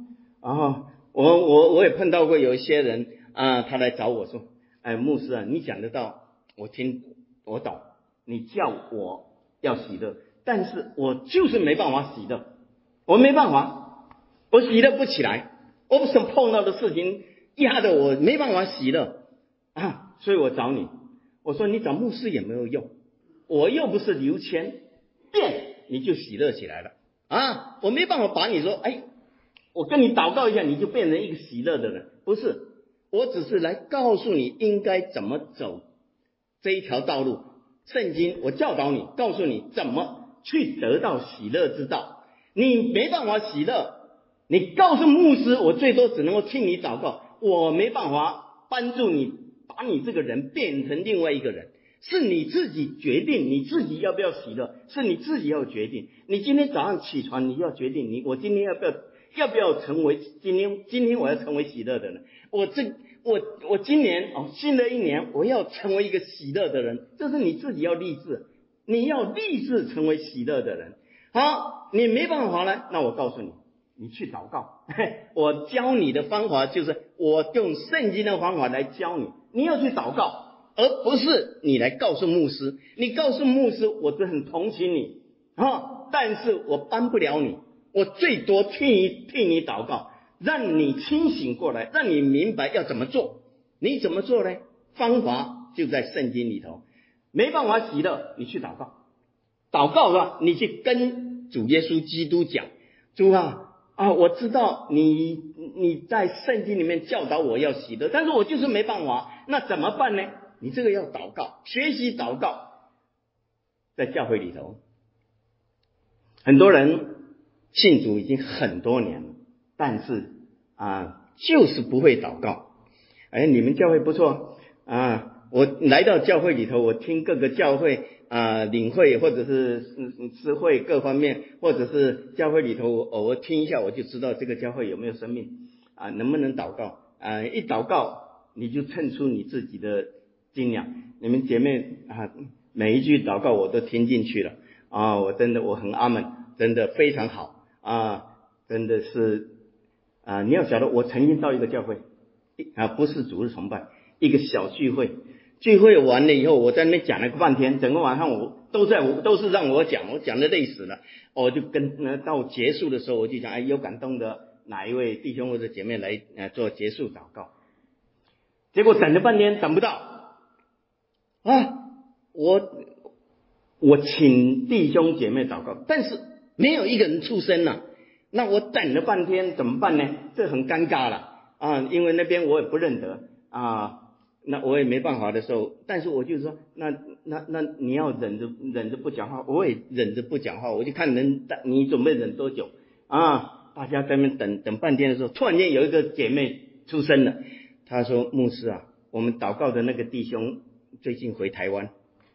S3: 我也碰到过有一些人他来找我说，牧师你讲得到，我听我懂，你叫我要喜乐，但是我就是没办法喜乐，我没办法，我喜乐不起来，我碰到的事情压得我没办法喜乐所以我找你，我说你找牧师也没有用，我又不是刘谦，你就喜乐起来了我没办法把你说我跟你祷告一下你就变成一个喜乐的人，不是，我只是来告诉你应该怎么走这一条道路，圣经我教导你，告诉你怎么去得到喜乐之道。你没办法喜乐，你告诉牧师，我最多只能够听你祷告，我没办法帮助你把你这个人变成另外一个人，是你自己决定你自己要不要喜乐，是你自己要决定。你今天早上起床，你要决定我今天要不要成为今天我要成为喜乐的人，我今年新的一年我要成为一个喜乐的人，这是你自己要立志，你要立志成为喜乐的人。好，你没办法呢，那我告诉你，你去祷告我教你的方法就是我用圣经的方法来教你，你要去祷告，而不是你来告诉牧师。你告诉牧师我是很同情你但是我帮不了你，我最多替你祷告，让你清醒过来，让你明白要怎么做。你怎么做呢？方法就在圣经里头。没办法喜乐，你去祷告，祷告是吧？你去跟主耶稣基督讲，主我知道你在圣经里面教导我要喜乐，但是我就是没办法，那怎么办呢？你这个要祷告，学习祷告。在教会里头，很多人信主已经很多年了，但是就是不会祷告。你们教会不错我来到教会里头，我听各个教会领会或者是诗会各方面，或者是教会里头偶尔听一下，我就知道这个教会有没有生命能不能祷告一祷告你就称出你自己的斤两。你们姐妹每一句祷告我都听进去了我很阿们，真的非常好真的是你要晓得，我曾经到一个教会不是主日崇拜，一个小聚会完了以后，我在那边讲了个半天，整个晚上都是让我讲的累死了。我就到结束的时候，我就讲有感动的哪一位弟兄或者姐妹来做结束祷告。 结果等了半天等不到啊！我请弟兄姐妹祷告，但是没有一个人出声了。那我等了半天怎么办呢？这很尴尬了啊！因为那边我也不认得啊，那我也没办法的时候，但是我就说，那你要忍着不讲话，我也忍着不讲话，我就看你准备忍多久啊？大家在那边等半天的时候，突然间有一个姐妹出声了，她说：“牧师啊，我们祷告的那个弟兄最近回台湾。”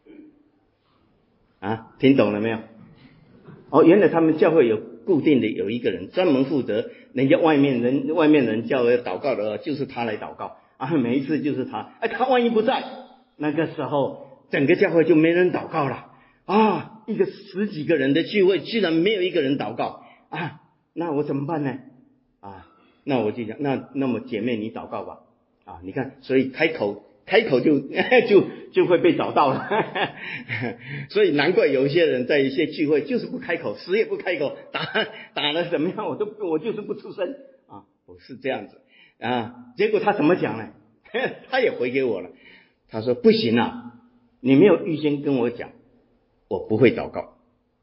S3: 啊，听懂了没有？哦，原来他们教会有固定的有一个人专门负责人家外面人教会祷告的，就是他来祷告啊，每一次就是他。他万一不在，那个时候整个教会就没人祷告了啊！一个10几个人的聚会，居然没有一个人祷告啊！那我怎么办呢？啊，那我就讲，那么姐妹你祷告吧啊！你看，所以开口就会被找到了所以难怪有一些人在一些聚会就是不开口，死也不开口，打了怎么样我就是不出声啊，不是这样子啊。结果他怎么讲呢？他也回给我了，他说不行啊，你没有预先跟我讲，我不会祷告。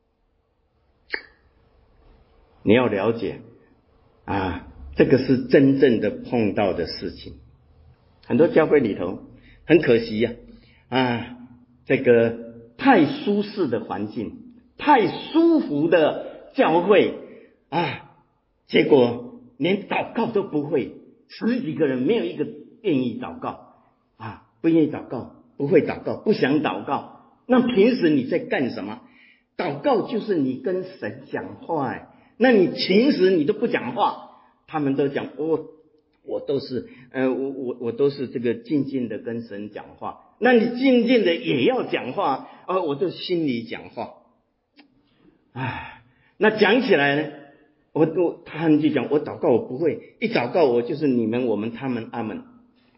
S3: 你要了解啊，这个是真正的碰到的事情。很多教会里头很可惜呀这个太舒适的环境，太舒服的教会啊，结果连祷告都不会，10几个人没有一个愿意祷告啊，不愿意祷告，不会祷告，不想祷告。那平时你在干什么？祷告就是你跟神讲话那你平时你都不讲话，他们都讲我都是我都是这个静静的跟神讲话，那你静静的也要讲话我就心里讲话。那讲起来呢，他们就讲我祷告我不会，一祷告我就是你们我们他们阿们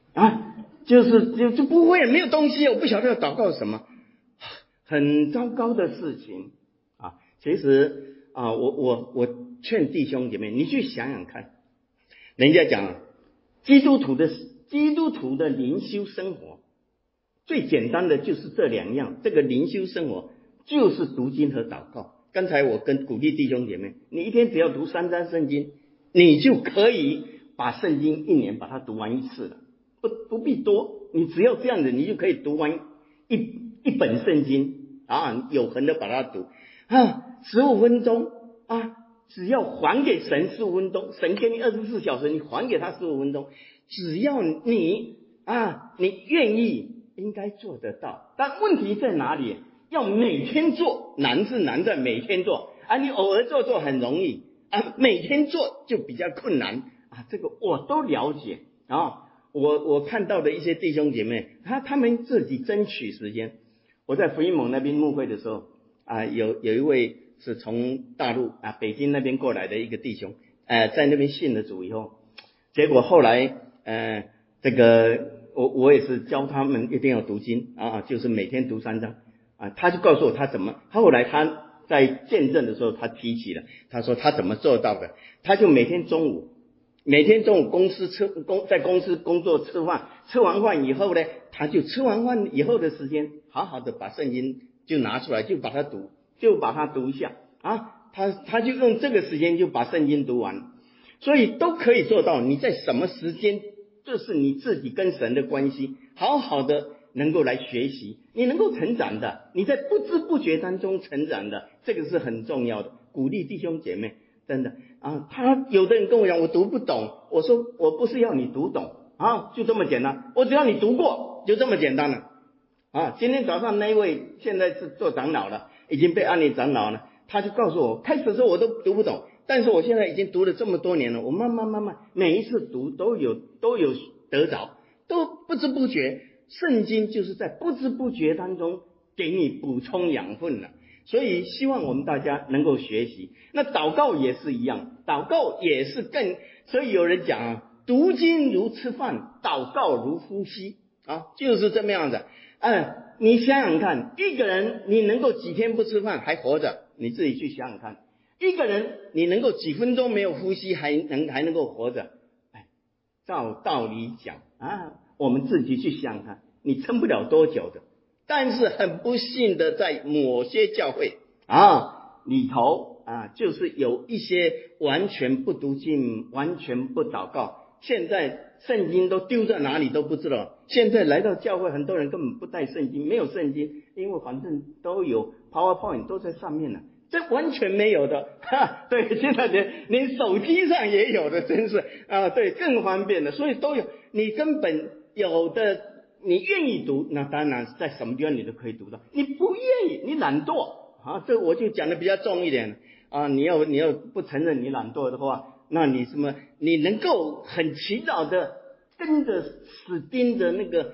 S3: 就不会，没有东西，我不晓得要祷告什么，很糟糕的事情啊。其实我劝弟兄姐妹，你去想想看，人家讲基督徒的灵修生活最简单的就是这2样，这个灵修生活就是读经和祷告。刚才我鼓励弟兄姐妹，你一天只要读3章圣经，你就可以把圣经1年把它读完1次了，不必多，你只要这样子，你就可以读完一本圣经有恒的把它读15分钟只要还给神15分钟，神给你24小时，你还给他15分钟，只要你愿意，应该做得到。但问题在哪里？要每天做，难是难在每天做你偶尔做很容易每天做就比较困难这个我都了解我看到的一些弟兄姐妹他们自己争取时间。我在福音盟那边牧会的时候有一位是从大陆北京那边过来的一个弟兄在那边信了主以后，结果后来这个我也是教他们一定要读经就是每天读3章他就告诉我他后来他在见证的时候他提起了，他说他怎么做到的。他就每天中午在公司工作吃饭，吃完饭以后呢，他就吃完饭以后的时间好好的把圣经就拿出来，就把它读一下他就用这个时间就把圣经读完。所以都可以做到，你在什么时间，这是你自己跟神的关系，好好的能够来学习，你能够成长的，你在不知不觉当中成长的，这个是很重要的。鼓励弟兄姐妹，真的有的人跟我讲我读不懂，我说我不是要你读懂就这么简单，我只要你读过，就这么简单了今天早上那一位现在是做长老了，已经被安利长老了，他就告诉我，开始的时候我都读不懂，但是我现在已经读了这么多年了，我慢慢每一次读都有得着，都不知不觉，圣经就是在不知不觉当中给你补充养分了。所以希望我们大家能够学习。那祷告也是一样，祷告也是所以有人讲读经如吃饭，祷告如呼吸就是这么样的你想想看，一个人你能够几天不吃饭还活着，你自己去想想看，一个人你能够几分钟没有呼吸还能够活着照道理讲我们自己去想看，你撑不了多久的。但是很不幸的，在某些教会里头就是有一些完全不读经，完全不祷告，现在圣经都丢在哪里都不知道。现在来到教会，很多人根本不带圣经，没有圣经，因为反正都有 PowerPoint 都在上面了，这完全没有的对，现在连手机上也有的，真是对，更方便的，所以都有。你根本有的你愿意读，那当然在什么地方你都可以读到。你不愿意，你懒惰这我就讲的比较重一点你要不承认你懒惰的话，那你能够很祈祷的跟着死盯着那个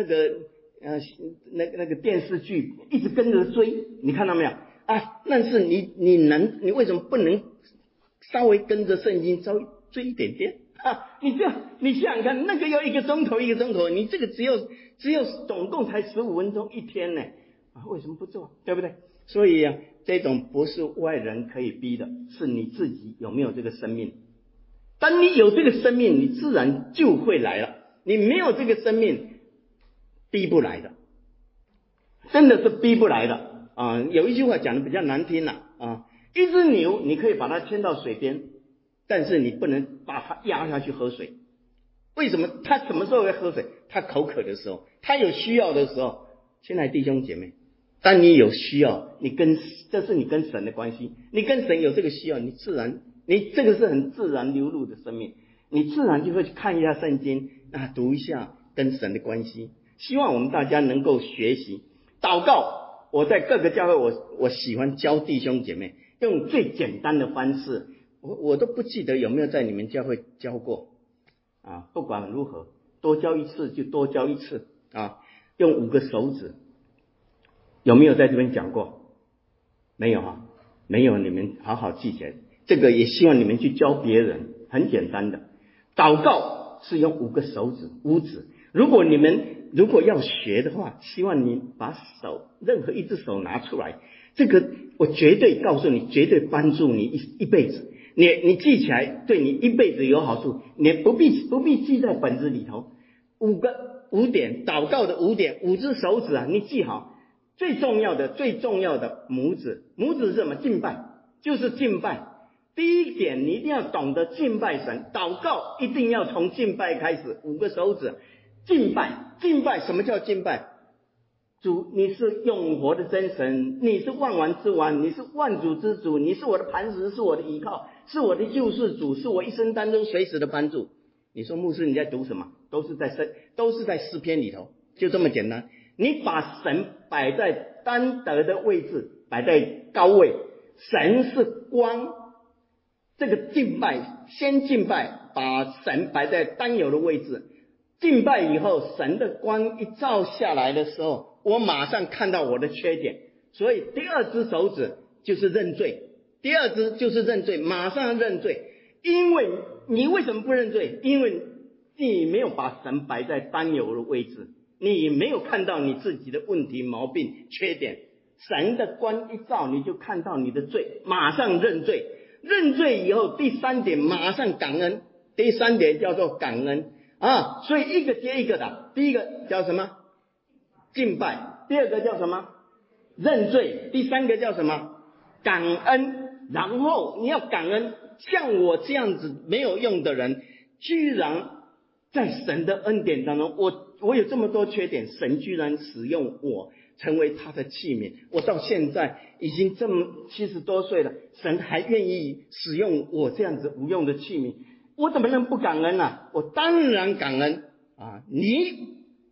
S3: 电视剧一直跟着追，你看到没有但是你为什么不能稍微跟着圣经稍微追一点点你想想看，那个要1个钟头1个钟头，你这个只有总共才15分钟一天呢为什么不做？对不对？所以这种不是外人可以逼的，是你自己有没有这个生命。当你有这个生命，你自然就会来了。你没有这个生命，逼不来的，真的是逼不来的有一句话讲的比较难听一只牛你可以把它牵到水边，但是你不能把它压下去喝水。为什么？它什么时候会喝水？它口渴的时候，它有需要的时候。亲爱的弟兄姐妹，当你有需要，这是你跟神的关系，你跟神有这个需要，你这个是很自然流露的生命，你自然就会去看一下圣经读一下跟神的关系。希望我们大家能够学习祷告。我在各个教会我喜欢教弟兄姐妹用最简单的方式，我都不记得有没有在你们教会教过不管如何，多教一次就多教一次用5个手指，有没有在这边讲过？没有没有，你们好好记起来。这个也希望你们去教别人，很简单的。祷告是用5个手指5指。如果要学的话，希望你把任何一只手拿出来，这个我绝对告诉你，绝对帮助你一辈子。你记起来，对你一辈子有好处。你不必记在本子里头。5点祷告的5点，5只手指你记好。最重要的拇指是什么？敬拜，就是敬拜。第一点，你一定要懂得敬拜神，祷告一定要从敬拜开始。5个手指敬拜，什么叫敬拜？主，你是永活的真神，你是万王之王，你是万主之主，你是我的磐石，是我的依靠，是我的救世主，是我一生当中随时的帮助。你说牧师你在读什么？都是在诗篇里头，就这么简单。你把神摆在当得的位置，摆在高位，神是光，这个敬拜先敬拜，把神摆在当有的位置。敬拜以后，神的光一照下来的时候，我马上看到我的缺点，所以第2只手指就是认罪，马上认罪。因为你为什么不认罪？因为你没有把神摆在当有的位置，你没有看到你自己的问题、毛病、缺点。神的光一照，你就看到你的罪，马上认罪。认罪以后，第3点马上感恩。第3点叫做感恩所以一个接一个的。第一个叫什么？敬拜。第2个叫什么？认罪。第3个叫什么？感恩。然后你要感恩，像我这样子没有用的人，居然在神的恩典当中，我有这么多缺点，神居然使用我成为他的器皿。我到现在已经这么70多岁了，神还愿意使用我这样子无用的器皿，我怎么能不感恩呢？我当然感恩你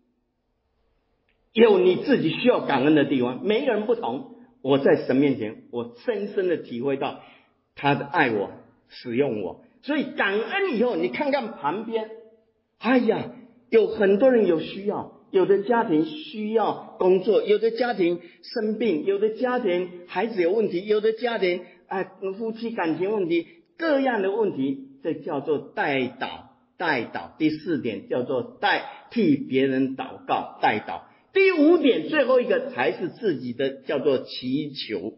S3: 有你自己需要感恩的地方，每一个人不同。我在神面前，我深深的体会到他的爱我，使用我。所以感恩以后，你看看旁边，有很多人有需要，有的家庭需要工作，有的家庭生病，有的家庭孩子有问题，有的家庭夫妻感情问题，各样的问题，这叫做代祷。第4点叫做替别人祷告，代祷。第5点最后一个才是自己的，叫做祈求。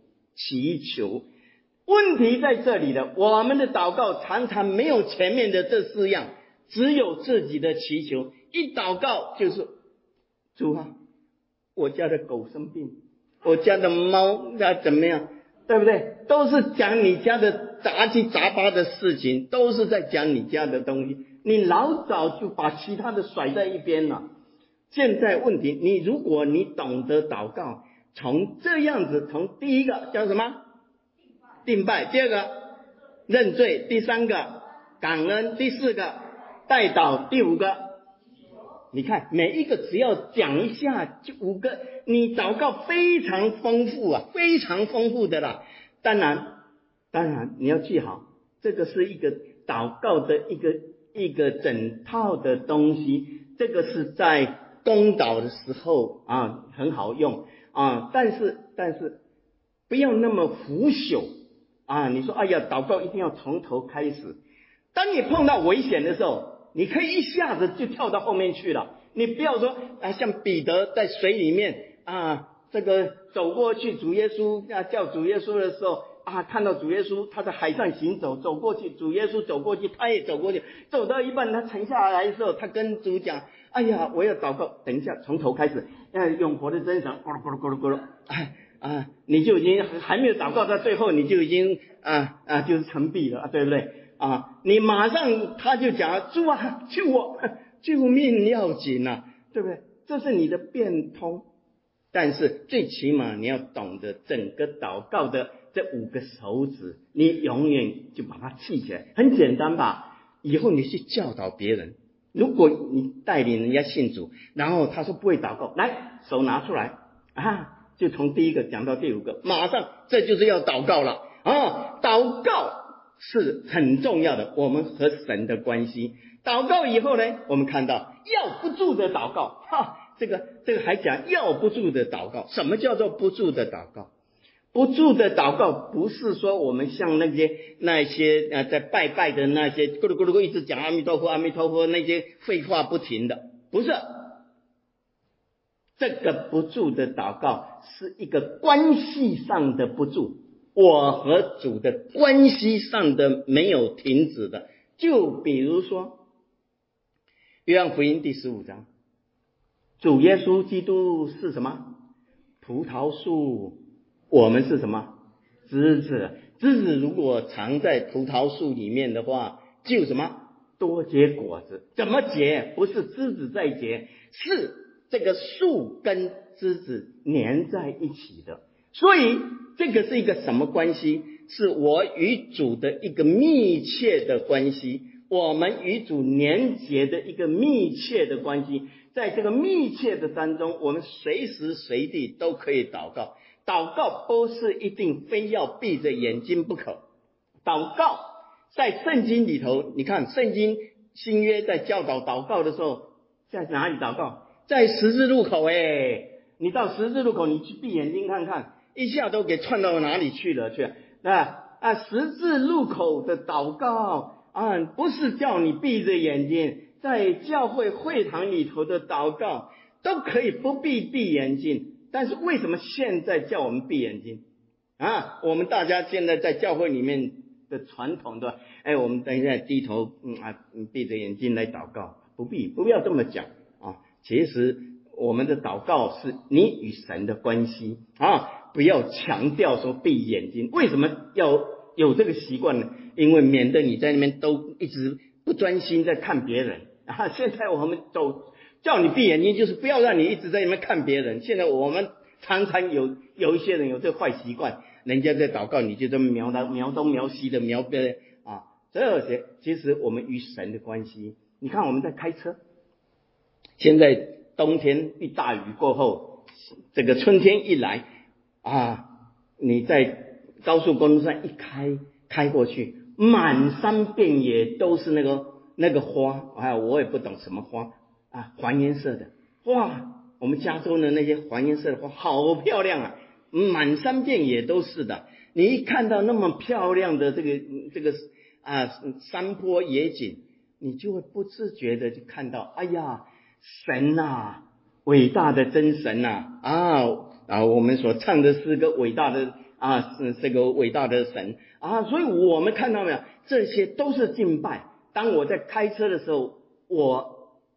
S3: 问题在这里了，我们的祷告常常没有前面的这4样，只有自己的祈求。 一祷告就是主啊，我家的狗生病，我家的猫要怎么样，对不对？都是讲你家的杂七杂八的事情，都是在讲你家的东西，你老早就把其他的甩在一边了。现在问题，如果你懂得祷告，从这样子，从第一个叫什么？敬拜，第二个认罪，第三个感恩，第四个代祷，第五个，你看每一个只要讲一下就5个，你祷告非常丰富啊，非常丰富的啦。当然你要记好，这个是一个祷告的一个整套的东西，这个是在公祷的时候啊很好用啊，但是不要那么腐朽啊！你说哎呀，祷告一定要从头开始。当你碰到危险的时候，你可以一下子就跳到后面去了。你不要说啊，像彼得在水里面啊，这个走过去，主耶稣啊叫主耶稣的时候啊，看到主耶稣他在海上行走，走过去，主耶稣走过去，他也走过去，走到一半他沉下来的时候，他跟主讲：哎呀，我要祷告，等一下从头开始，永活的真神，咕噜咕噜咕噜咕噜，你就已经还没有祷告到最后，你就已经就是成壁了，对不对？你马上他就讲：主啊，救我，救命要紧啊，对不对？这是你的变通。但是最起码你要懂得整个祷告的这5个手指，你永远就把它记起来，很简单吧？以后你去教导别人，如果你带领人家信主，然后他说不会祷告，来手拿出来就从第一个讲到第5个，马上这就是要祷告了祷告是很重要的，我们和神的关系。祷告以后呢，我们看到要不住的祷告这个还讲要不住的祷告。什么叫做不住的祷告？不住的祷告不是说我们像那些在拜拜的那些咕噜咕噜一直讲阿弥陀佛阿弥陀佛那些废话不停的，不是。这个不住的祷告是一个关系上的不住，我和主的关系上的没有停止的。就比如说约翰福音第15章，主耶稣基督是什么？葡萄树，我们是什么？枝子。枝子如果藏在葡萄树里面的话，就什么？多结果子。怎么结？不是枝子在结，是这个树跟枝子连在一起的。所以这个是一个什么关系？是我与主的一个密切的关系，我们与主连结的一个密切的关系。在这个密切的当中，我们随时随地都可以祷告。祷告不是一定非要闭着眼睛不可。祷告在圣经里头，你看圣经新约在教导祷告的时候，在哪里祷告？在十字路口你到十字路口，你去闭眼睛看看，一下都给窜到哪里去了十字路口的祷告不是叫你闭着眼睛。在教会会堂里头的祷告都可以不闭眼睛，但是为什么现在叫我们闭眼睛我们大家现在在教会里面的传统的我们等一下低头闭着眼睛来祷告，不要这么讲其实我们的祷告是你与神的关系不要强调说闭眼睛。为什么要有这个习惯呢？因为免得你在那边都一直不专心在看别人现在我们叫你闭眼睛，就是不要让你一直在那边看别人。现在我们常常有一些人有这个坏习惯，人家在祷告，你就这么瞄东瞄西的瞄别人这些其实我们与神的关系。你看我们在开车，现在冬天一大雨过后，这个春天一来你在高速公路上一开过去，满山遍野都是那个花我也不懂什么花黄颜色的我们加州的那些黄颜色的花好漂亮满山遍野都是的。你一看到那么漂亮的这个山坡野景，你就会不自觉的就看到哎呀，神伟大的真神我们所唱的是个伟大的是这个伟大的神所以我们看到没有，这些都是敬拜。当我在开车的时候，我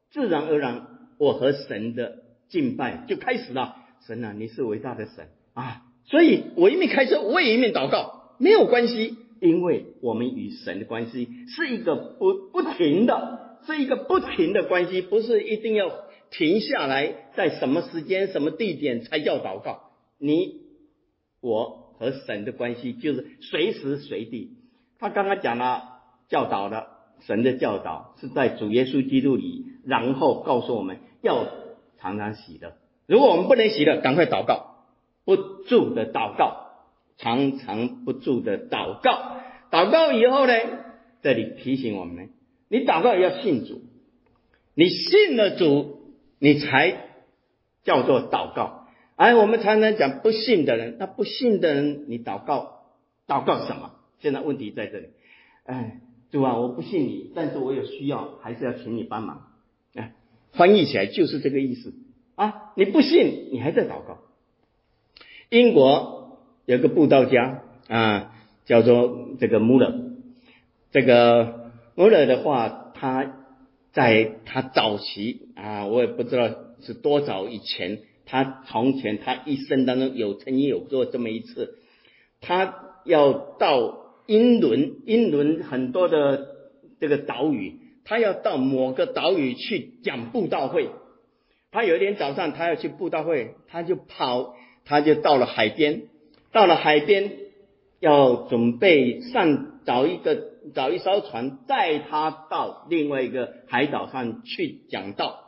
S3: 自然而然我和神的敬拜就开始了。神啊，你是伟大的神啊！所以我一面开车，我也一面祷告，没有关系，因为我们与神的关系是一个不停的，是一个不停的关系，不是一定要停下来，在什么时间、什么地点才叫祷告。我和神的关系就是随时随地。他刚刚讲了教导的，神的教导是在主耶稣基督里，然后告诉我们要常常喜乐。如果我们不能喜乐，赶快祷告，不住的祷告，常常不住的祷告。祷告以后呢，这里提醒我们呢，你祷告也要信主，你信了主，你才叫做祷告。我们常常讲不信的人，那不信的人，你祷告什么？现在问题在这里。主啊，我不信你，但是我有需要，还是要请你帮忙。翻译起来就是这个意思啊！你不信，你还在祷告。英国有个布道家叫做这个穆勒。这个穆勒的话，他在他早期我也不知道是多早以前，他从前他一生当中曾经有过这么一次，他要到英伦很多的这个岛屿，他要到某个岛屿去讲布道会。他有一天早上他要去布道会，他就到了海边，要准备找一艘船带他到另外一个海岛上去讲道。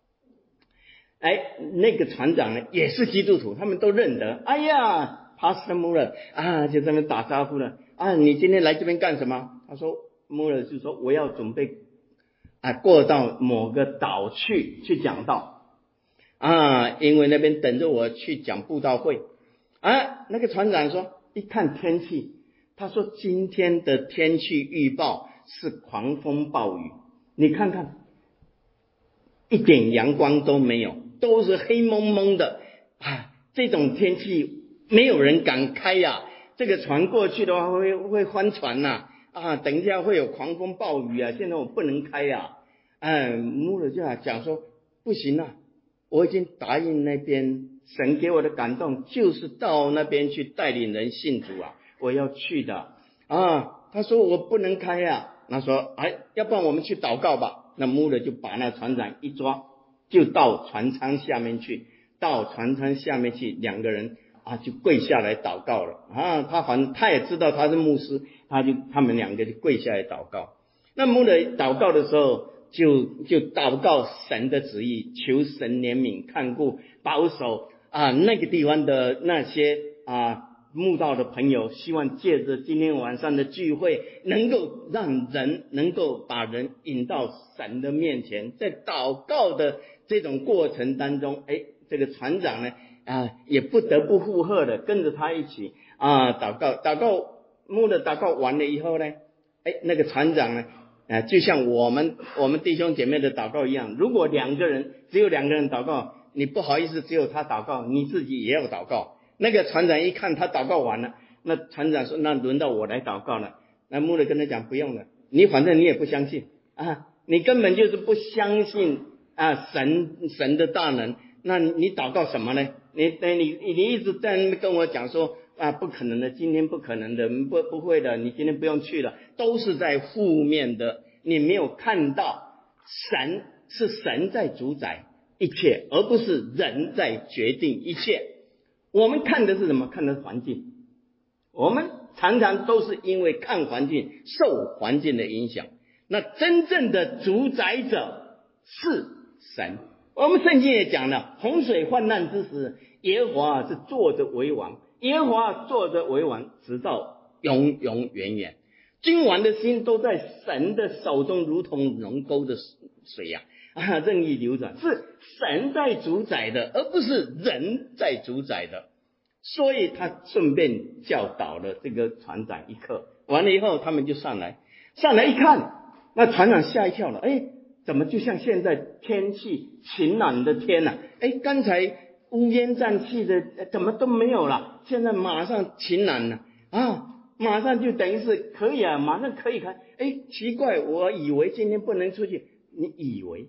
S3: 那个船长呢也是基督徒，他们都认得。Pastor Muller 就在那打招呼了。你今天来这边干什么？他说 Muller 就说我要准备过到某个岛去讲道因为那边等着我去讲布道会。那个船长说一看天气，他说今天的天气预报是狂风暴雨，你看看一点阳光都没有，都是黑蒙蒙的这种天气没有人敢开这个船过去的话会翻船等一下会有狂风暴雨现在我不能开穆勒就讲说不行我已经答应那边，神给我的感动就是到那边去带领人信主我要去的他说我不能开他说要不然我们去祷告吧。那穆勒就把那船长一抓，就到船舱下面去，两个人就跪下来祷告了他也知道他是牧师，他们两个就跪下来祷告。那穆勒祷告的时候就祷告神的旨意，求神怜悯看顾保守那个地方的那些慕道的朋友，希望借着今天晚上的聚会能够让人能够把人引到神的面前。在祷告的这种过程当中这个船长呢也不得不附和的跟着他一起祷告。穆勒祷告完了以后呢那个船长呢就像我们弟兄姐妹的祷告一样，如果只有两个人祷告，你不好意思只有他祷告，你自己也要祷告。那个船长一看他祷告完了，那船长说那轮到我来祷告了。那穆勒跟他讲不用了，反正你也不相信你根本就是不相信神的大能，那你祷告什么呢？你一直在那边跟我讲说不可能的，今天不可能的，不会的，你今天不用去了，都是在负面的。你没有看到神在主宰一切，而不是人在决定一切。我们看的是什么？看的是环境。我们常常都是因为看环境，受环境的影响。那真正的主宰者是神。我们圣经也讲了，洪水泛滥之时，耶和华是坐着为王，耶和华坐着为王，直到永永远远。君王的心都在神的手中，如同龙沟的水任意流转，是神在主宰的，而不是人在主宰的。所以他顺便教导了这个船长一课。完了以后他们就上来一看，那船长吓一跳了，怎么就像现在天气晴朗的天刚才乌烟瘴气的怎么都没有了，现在马上晴朗了马上就等于是可以马上可以开。奇怪，我以为今天不能出去。你以为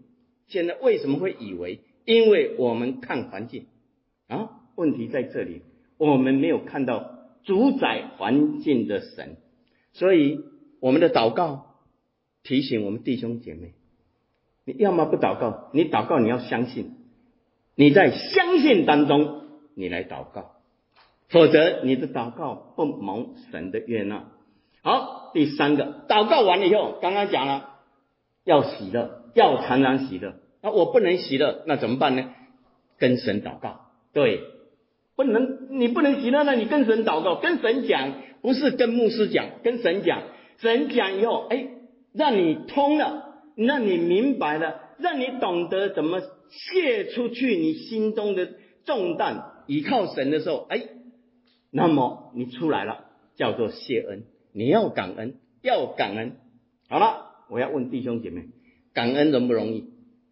S3: 现在为什么会以为？因为我们看环境啊，问题在这里，我们没有看到主宰环境的神，所以我们的祷告提醒我们弟兄姐妹，你要么不祷告，你祷告你要相信，你在相信当中你来祷告，否则你的祷告不蒙神的悦纳。好，第三个，祷告完了以后，刚刚讲了要喜乐，要常常喜乐。那我不能喜乐，那怎么办呢？跟神祷告。对，你不能喜乐，那你跟神祷告，跟神讲，不是跟牧师讲，跟神讲。神讲以后，让你通了，让你明白了，让你懂得怎么卸出去你心中的重担，依靠神的时候，那么你出来了，叫做谢恩。你要感恩，要感恩。好了，我要问弟兄姐妹，感恩容不容易？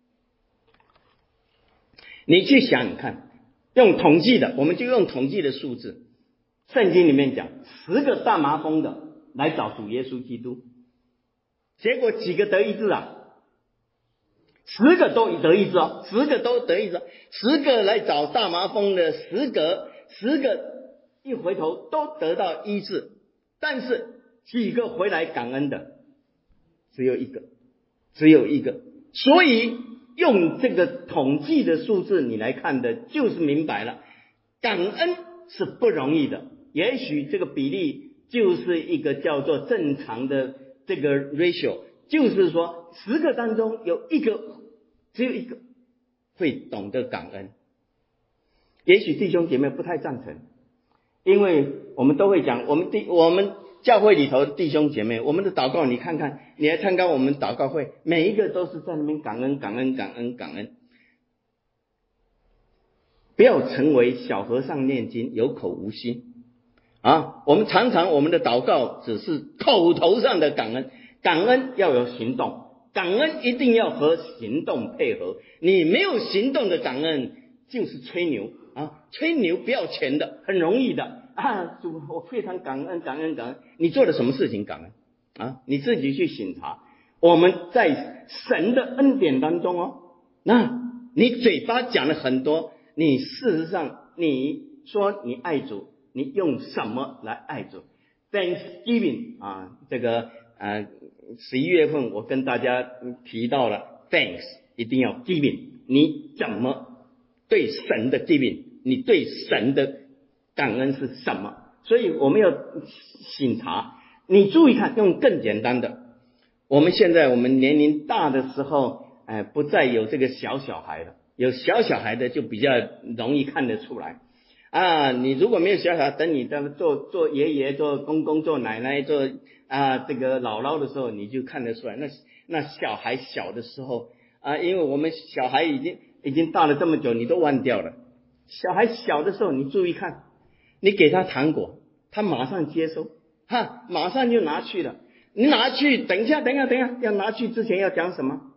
S3: 你去想想看，用统计的，我们就用统计的数字。圣经里面讲10个大麻风的来找主耶稣基督，结果几个得医治啊？10个都得医治哦，10个都得医治，10个来找大麻风的10个一回头都得到医治，但是几个回来感恩的？只有一个。所以用这个统计的数字你来看的，就是明白了，感恩是不容易的。也许这个比例就是一个叫做正常的这个 ratio， 就是说10个当中只有一个会懂得感恩。也许弟兄姐妹不太赞成，因为我们都会讲，我们教会里头的弟兄姐妹，我们的祷告，你看看，你来参加我们祷告会，每一个都是在那边感恩。不要成为小和尚念经有口无心啊！我们常常我们的祷告只是口头上的感恩，感恩要有行动，感恩一定要和行动配合。你没有行动的感恩就是吹牛啊！吹牛不要钱的，很容易的啊！主，我非常感恩。你做了什么事情感恩啊？你自己去省察。我们在神的恩典当中哦，那你嘴巴讲了很多，你事实上你说你爱主，你用什么来爱主 ？Thanksgiving 啊，这个11月份我跟大家提到了 Thanks 一定要 giving， 你怎么对神的 giving， 你对神的感恩是什么？所以我们要省察。你注意看，用更简单的，我们现在我们年龄大的时候，不再有这个小孩了。有小孩的就比较容易看得出来啊。你如果没有小孩，等你做爷爷、做公公、做奶奶、做这个姥姥的时候，你就看得出来。那小孩小的时候啊，因为我们小孩已经大了这么久，你都忘掉了。小孩小的时候，你注意看，你给他糖果，他马上接收，马上就拿去了。你拿去，等一下，要拿去之前要讲什么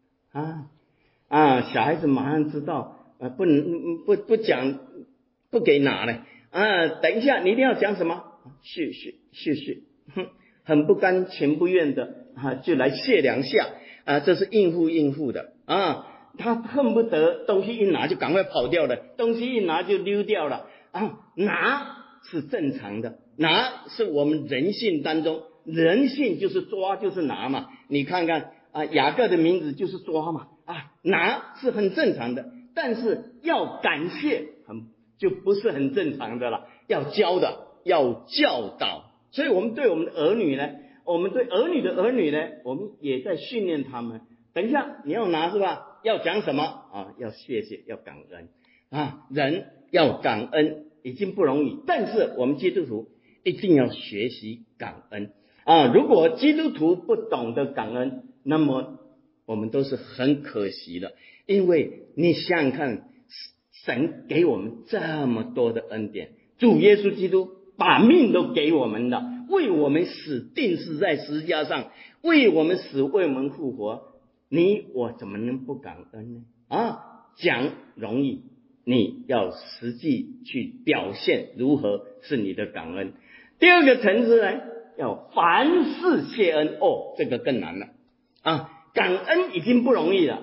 S3: 小孩子马上知道，不讲，不给拿了等一下你一定要讲什么？谢，很不甘情不愿的就来谢2下这是应付的他恨不得东西一拿就赶快跑掉了，东西一拿就溜掉了拿是正常的，拿是我们人性当中，人性就是抓就是拿嘛。你看看雅各的名字就是抓嘛拿是很正常的，但是要感谢就不是很正常的了，要教的，要教导。所以我们对我们的儿女呢，我们对儿女的儿女呢，我们也在训练他们。等一下你要拿是吧？要讲什么要谢谢，要感恩人要感恩已经不容易，但是我们基督徒一定要学习感恩如果基督徒不懂得感恩，那么我们都是很可惜的。因为你想想看，神给我们这么多的恩典，主耶稣基督把命都给我们了，为我们死，钉死在十字架上，为我们死，为我们复活，你我怎么能不感恩呢讲容易，你要实际去表现如何是你的感恩。第二个层次呢，要凡事谢恩这个更难了感恩已经不容易了，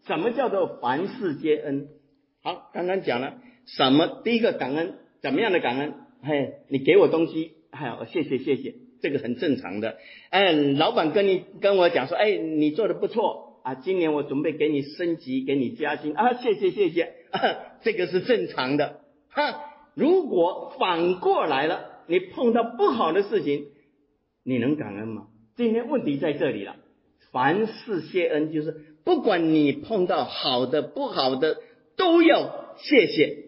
S3: 什么叫做凡事皆恩？好，刚刚讲了什么？第一个感恩，怎么样的感恩？你给我东西，谢谢，这个很正常的。老板跟我讲说，你做的不错啊，今年我准备给你升级，给你加薪啊，谢谢，这个是正常的。如果反过来了，你碰到不好的事情，你能感恩吗？今天问题在这里了。凡事谢恩，就是不管你碰到好的不好的，都要谢谢。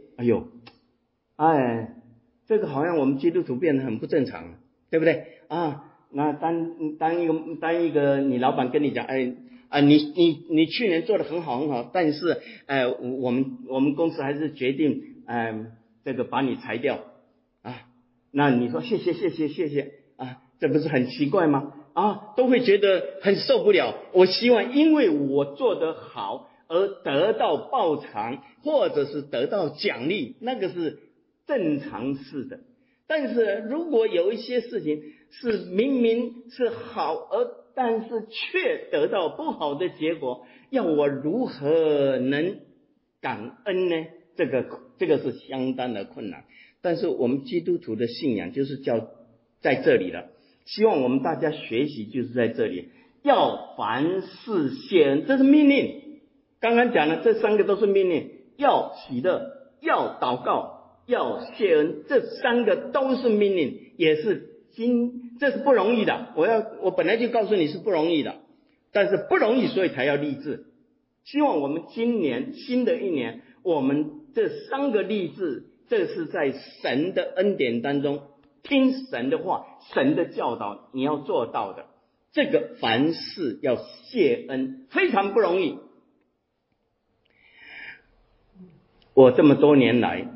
S3: 这个好像我们基督徒变得很不正常，对不对啊？那当一个你老板跟你讲，你去年做得很好，但是我们公司还是决定这个把你裁掉啊。那你说谢谢啊，这不是很奇怪吗？都会觉得很受不了。我希望因为我做得好而得到报偿，或者是得到奖励，那个是正常事的。但是如果有一些事情是明明是好，但是却得到不好的结果，要我如何能感恩呢？这个是相当的困难。但是我们基督徒的信仰就是叫在这里了，希望我们大家学习就是在这里，要凡事谢恩，这是命令。刚刚讲的这3个都是命令，要喜乐，要祷告，要谢恩，这3个都是命令，也是这是不容易的。我本来就告诉你是不容易的，但是不容易，所以才要立志。希望我们今年新的一年，我们这3个立志，这是在神的恩典当中听神的话，神的教导你要做到的。这个凡事要谢恩，非常不容易。我这么多年来，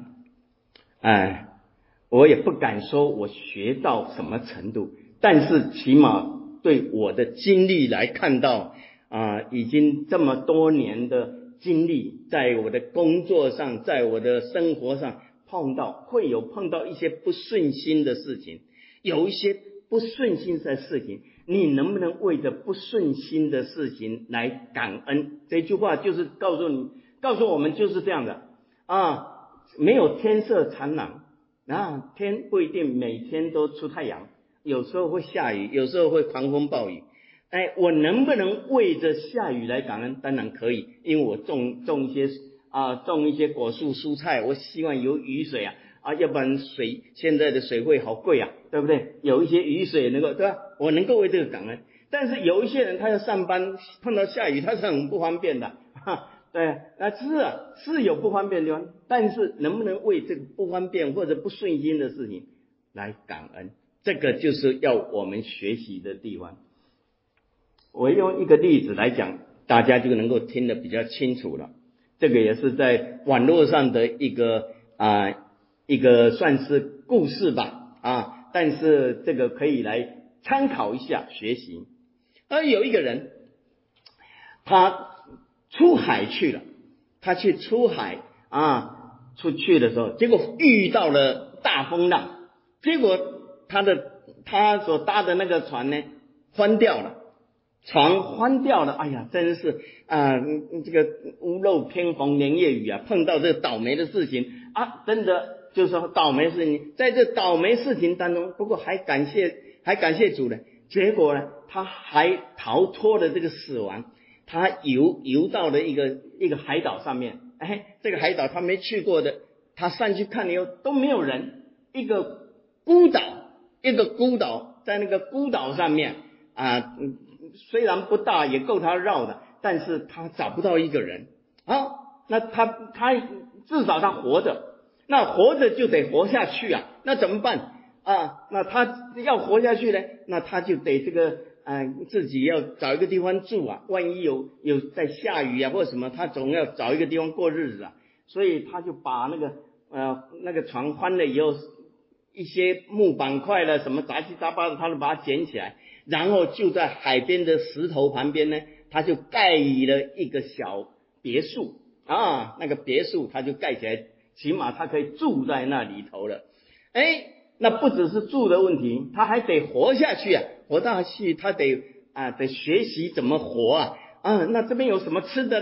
S3: 我也不敢说我学到什么程度，但是起码对我的经历来看到已经这么多年的经历，在我的工作上，在我的生活上会有碰到一些不顺心的事情，有一些不顺心的事情，你能不能为着不顺心的事情来感恩？这句话就是告诉我们就是这样的没有天色常蓝天不一定每天都出太阳，有时候会下雨，有时候会狂风暴雨。我能不能为着下雨来感恩？当然可以，因为我种一些果树蔬菜，我希望有雨水要不然现在的水费好贵对不对？有一些雨水能够，对吧？我能够为这个感恩。但是有一些人他要上班，碰到下雨他是很不方便的对，是有不方便的地方，但是能不能为这个不方便或者不顺心的事情来感恩，这个就是要我们学习的地方。我用一个例子来讲，大家就能够听得比较清楚了。这个也是在网络上的一个算是故事吧但是这个可以来参考一下学习。有一个人他出海去了，他去出海出去的时候，结果遇到了大风浪，结果他所搭的那个船呢翻掉了，哎呀，真是这个屋漏偏逢连夜雨碰到这倒霉的事情真的就是说倒霉事情，在这倒霉事情当中，不过还感谢主呢，结果呢他还逃脱了这个死亡，他游到了一个海岛上面，这个海岛他没去过的，他上去看了以后都没有人，一个孤岛，在那个孤岛上面虽然不大也够他绕的，但是他找不到一个人那他至少他活着，那活着就得活下去那怎么办那他要活下去呢，那他就得这个自己要找一个地方住万一有在下雨或什么，他总要找一个地方过日子所以他就把那个船翻了以后，一些木板块了什么杂七杂八的，他就把它捡起来，然后就在海边的石头旁边呢，他就盖了一个小别墅那个别墅他就盖起来，起码他可以住在那里头了。那不只是住的问题，他还得活下去活下去他得学习怎么活那这边有什么吃的呢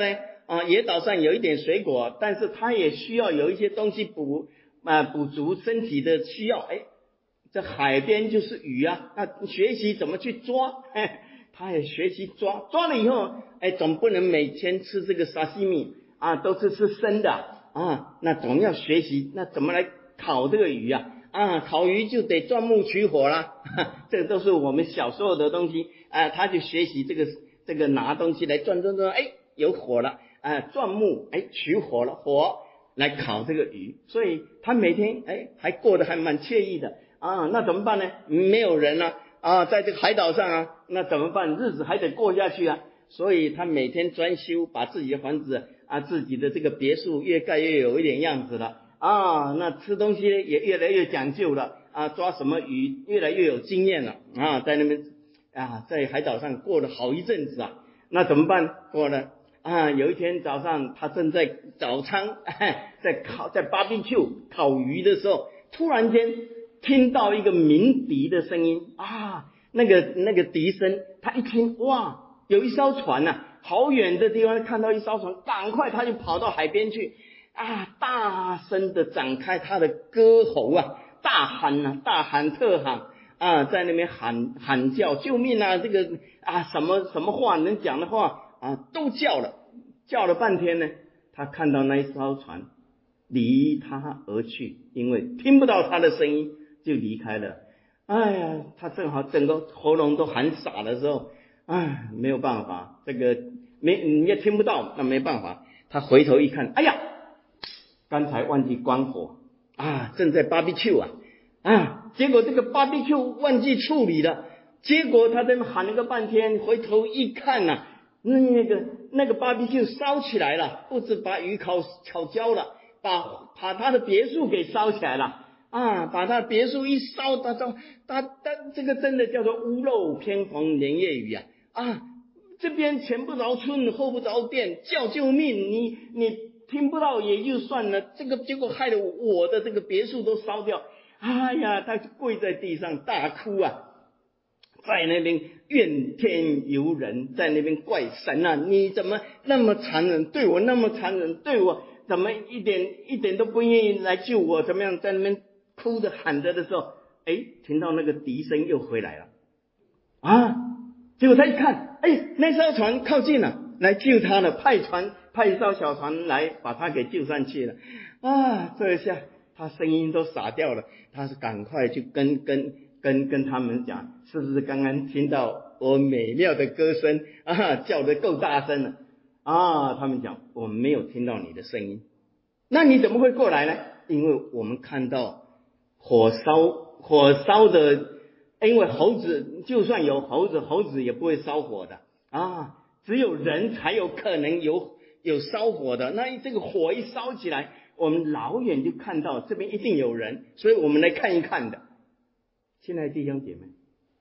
S3: 野岛上有一点水果，但是他也需要有一些东西补足身体的需要。这海边就是鱼啊，那学习怎么去抓，他也学习抓了以后，总不能每天吃这个沙西米都是吃生的那总要学习，那怎么来烤这个鱼烤鱼就得钻木取火啦，这个都是我们小时候的东西他就学习这个拿东西来钻，有火了钻木取火了，火来烤这个鱼，所以他每天还过得还蛮惬意的那怎么办呢？没有人在这个海岛上那怎么办？日子还得过下去所以他每天专修，把自己的房子自己的这个别墅越盖越有一点样子了那吃东西也越来越讲究了抓什么鱼越来越有经验了在那边在海岛上过了好一阵子那怎么办？过了有一天早上，他正在早餐在 barbecue 烤鱼的时候，突然间听到一个鸣笛的声音那个笛声，他一听哇，有一艘船好远的地方看到一艘船，赶快他就跑到海边去大声的展开他的歌喉大喊特喊在那边喊叫救命这个什么话能讲的话都叫了半天呢，他看到那一艘船离他而去，因为听不到他的声音就离开了。他正好整个喉咙都喊傻的时候没有办法，这个你也听不到，那没办法，他回头一看，哎呀，刚才忘记关火正在 barbecue 结果这个 barbecue 忘记处理了，结果他在那喊了个半天，回头一看那个 barbecue 烧起来了，不止把鱼烤焦了，把他的别墅给烧起来了把他的别墅一烧，他这个真的叫做屋漏偏逢连夜雨这边前不着村后不着店，叫救命你听不到也就算了，这个结果害得我的这个别墅都烧掉。他跪在地上大哭在那边怨天尤人，在那边怪神你怎么那么残忍，对我那么残忍，对我怎么一点都不愿意来救我，怎么样，在那边哭着喊着的时候，听到那个笛声又回来了结果他一看，那艘船靠近了，来救他了，派一艘小船来把他给救上去了这下他声音都傻掉了，他是赶快去跟他们讲，是不是刚刚听到我美妙的歌声叫得够大声了他们讲我们没有听到你的声音。那你怎么会过来呢？因为我们看到火烧的，因为猴子就算有猴子也不会烧火的只有人才有可能有烧火的。那这个火一烧起来，我们老远就看到这边一定有人，所以我们来看一看的。亲爱的弟兄姐妹，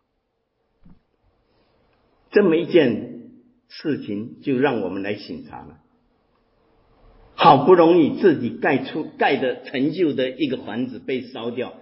S3: 这么一件事情就让我们来省察了。好不容易自己盖的成就的一个房子被烧掉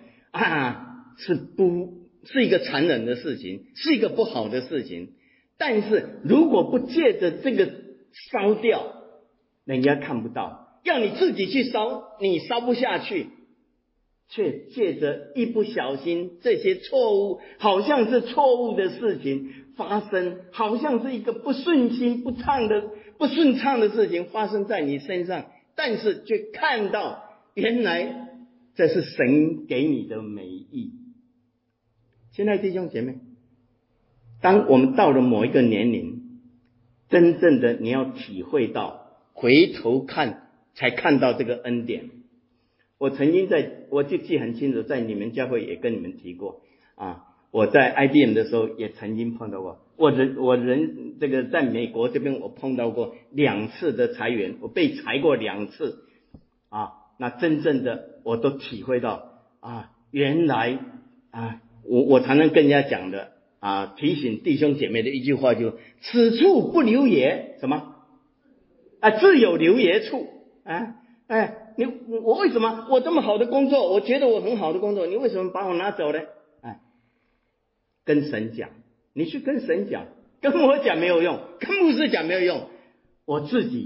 S3: 是一个残忍的事情，是一个不好的事情。但是如果不借着这个烧掉，人家看不到，要你自己去烧，你烧不下去，却借着一不小心，这些错误好像是错误的事情发生，好像是一个不顺畅的事情发生在你身上，但是却看到原来这是神给你的美意。亲爱的弟兄姐妹，当我们到了某一个年龄，真正的你要体会到，回头看才看到这个恩典。我曾经我就记很清楚，在你们教会也跟你们提过我在 IBM 的时候也曾经碰到过，我这个在美国这边我碰到过2次的裁员，我被裁过2次那真正的我都体会到原来我常常跟人家讲的提醒弟兄姐妹的一句话，就此处不留爷什么自有留爷处我为什么我这么好的工作，我觉得我很好的工作，你为什么把我拿走呢？跟神讲，你去跟神讲，跟我讲没有用，跟牧师讲没有用，我自己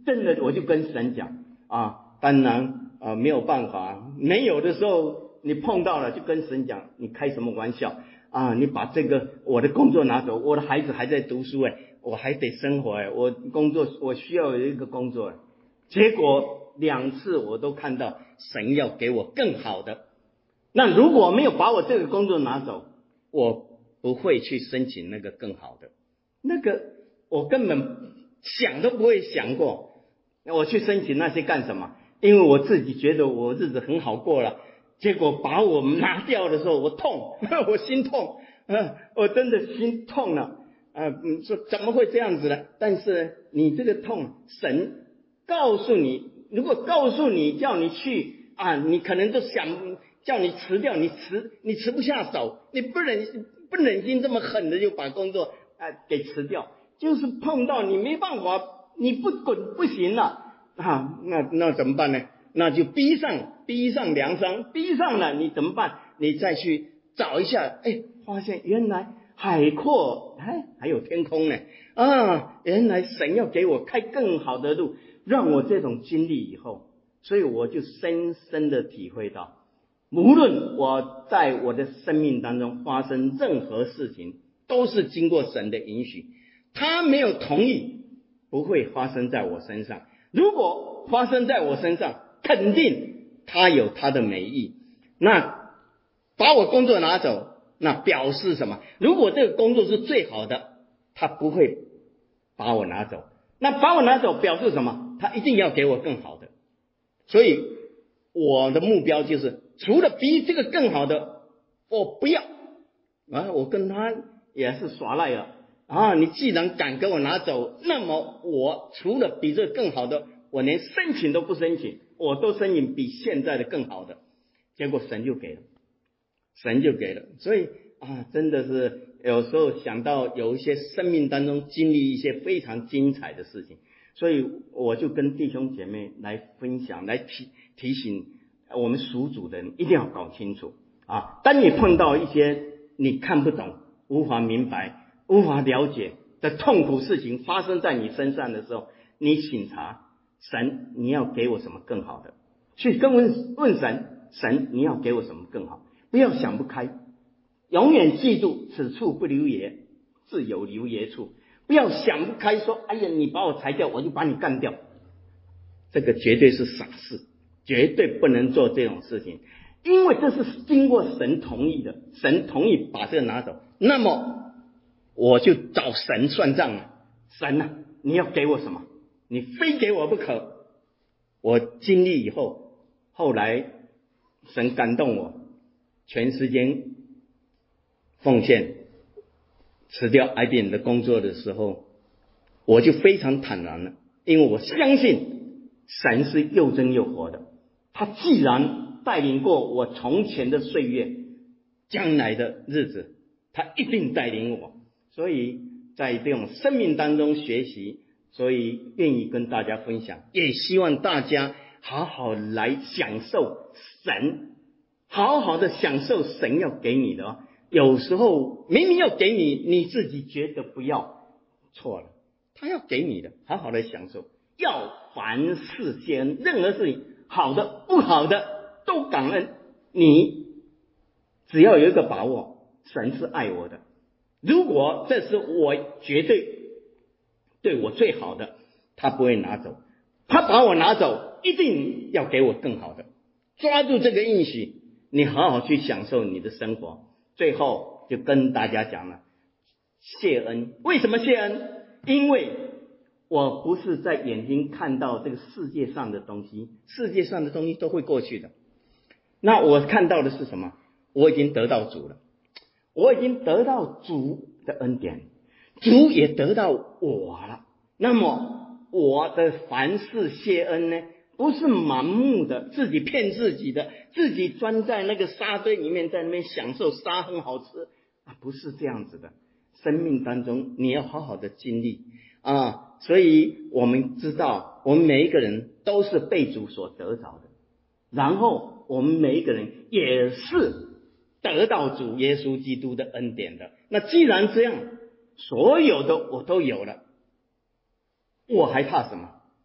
S3: 真的我就跟神讲当然没有办法，没有的时候你碰到了就跟神讲，你开什么玩笑你把这个我的工作拿走，我的孩子还在读书我还得生活我工作我需要有一个工作结果2次我都看到神要给我更好的。那如果没有把我这个工作拿走，我不会去申请那个更好的，那个我根本想都不会想过我去申请那些干什么，因为我自己觉得我日子很好过了，结果把我拿掉的时候我痛我心痛我真的心痛了说怎么会这样子呢？但是你这个痛，神告诉你，如果告诉你叫你去你可能都想叫你辞掉，你辞不下手，你不忍心这么狠的就把工作给辞掉，就是碰到你没办法，你不滚不行了那怎么办呢？那就逼上梁山，逼上了你怎么办？你再去找一下发现原来海阔还有天空呢原来神要给我开更好的路，让我这种经历以后，所以我就深深的体会到，无论我在我的生命当中发生任何事情，都是经过神的允许，他没有同意不会发生在我身上，如果发生在我身上，肯定他有他的美意。那把我工作拿走，那表示什么？如果这个工作是最好的，他不会把我拿走，那把我拿走表示什么？他一定要给我更好的。所以我的目标就是除了比这个更好的我不要我跟他也是耍赖了你既然敢给我拿走，那么我除了比这个更好的，我连申请都不申请，我都申请比现在的更好的，结果神就给了。所以真的是有时候想到有一些生命当中经历一些非常精彩的事情，所以我就跟弟兄姐妹来分享，来提醒我们属主的人一定要搞清楚当你碰到一些你看不懂、无法明白、无法了解的痛苦事情发生在你身上的时候，你省察神，你要给我什么更好的，去问神你要给我什么更好，不要想不开，永远记住此处不留爷，自有留爷处，不要想不开说哎呀你把我裁掉我就把你干掉，这个绝对是傻事，绝对不能做这种事情，因为这是经过神同意的，神同意把这个拿走，那么我就找神算账了，神你要给我什么？你非给我不可。我经历以后，后来神感动我，全时间奉献，辞掉 IBM 的工作的时候，我就非常坦然了，因为我相信神是又真又活的，他既然带领过我从前的岁月，将来的日子他一定带领我，所以在这种生命当中学习，所以愿意跟大家分享，也希望大家好好来享受神，好好的享受神要给你的有时候明明要给你，你自己觉得不要，错了，他要给你的，好好的享受，要凡事谢恩，任何事情好的不好的都感恩，你只要有一个把握，神是爱我的，如果这是我绝对对我最好的，他不会拿走，他把我拿走一定要给我更好的，抓住这个应许，你好好去享受你的生活。最后就跟大家讲了谢恩，为什么谢恩？因为我不是在眼睛看到这个世界上的东西，世界上的东西都会过去的，那我看到的是什么？我已经得到主了，我已经得到主的恩典，主也得到我了，那么我的凡事谢恩呢，不是盲目的自己骗自己的，自己钻在那个沙堆里面，在那边享受沙很好吃不是这样子的，生命当中你要好好的经历所以我们知道我们每一个人都是被主所得着的，然后我们每一个人也是得到主耶稣基督的恩典的，那既然这样，所有的我都有了，我还怕什么？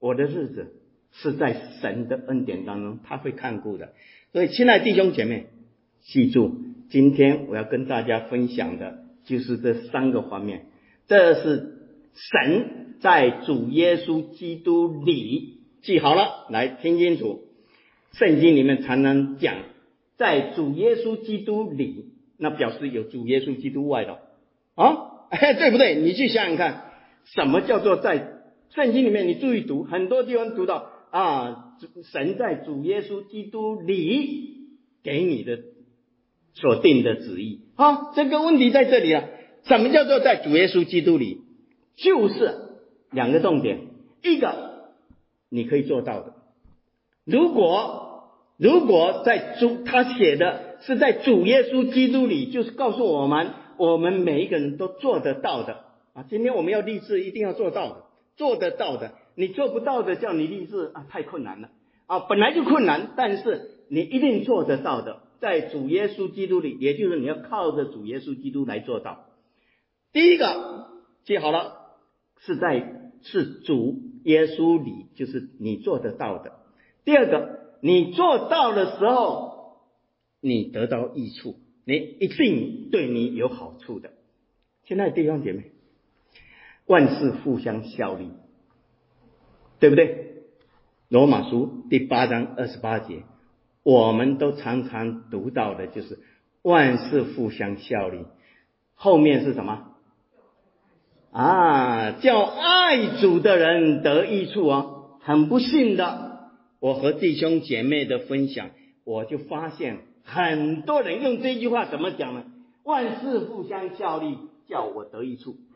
S3: 我的日子是在神的恩典当中，他会看顾的。所以亲爱的弟兄姐妹，记住，今天我要跟大家分享的就是这3个方面。这是神在主耶稣基督里，记好了，来听清楚。圣经里面常常讲在主耶稣基督里，那表示有主耶稣基督外的对不对？你去想想看，什么叫做在圣经里面？你注意读，很多地方读到神在主耶稣基督里给你的所定的旨意。这个问题在这里了。什么叫做在主耶稣基督里？就是2个重点，一个你可以做到的。如果在他写的是在主耶稣基督里，就是告诉我们每一个人都做得到的今天我们要立志，一定要做到的，做得到的。你做不到的，叫你立志太困难了本来就困难，但是你一定做得到的，在主耶稣基督里，也就是你要靠着主耶稣基督来做到。第一个记好了，是主耶稣里，就是你做得到的。第二个，你做到的时候，你得到益处，你一定对你有好处的。亲爱的弟兄姐妹，万事互相效力，对不对？罗马书第8章28节，我们都常常读到的就是万事互相效力，后面是什么叫爱主的人得益处很不幸的，我和弟兄姐妹的分享，我就发现很多人用这句话怎么讲呢？万事互相效力，叫我得益处。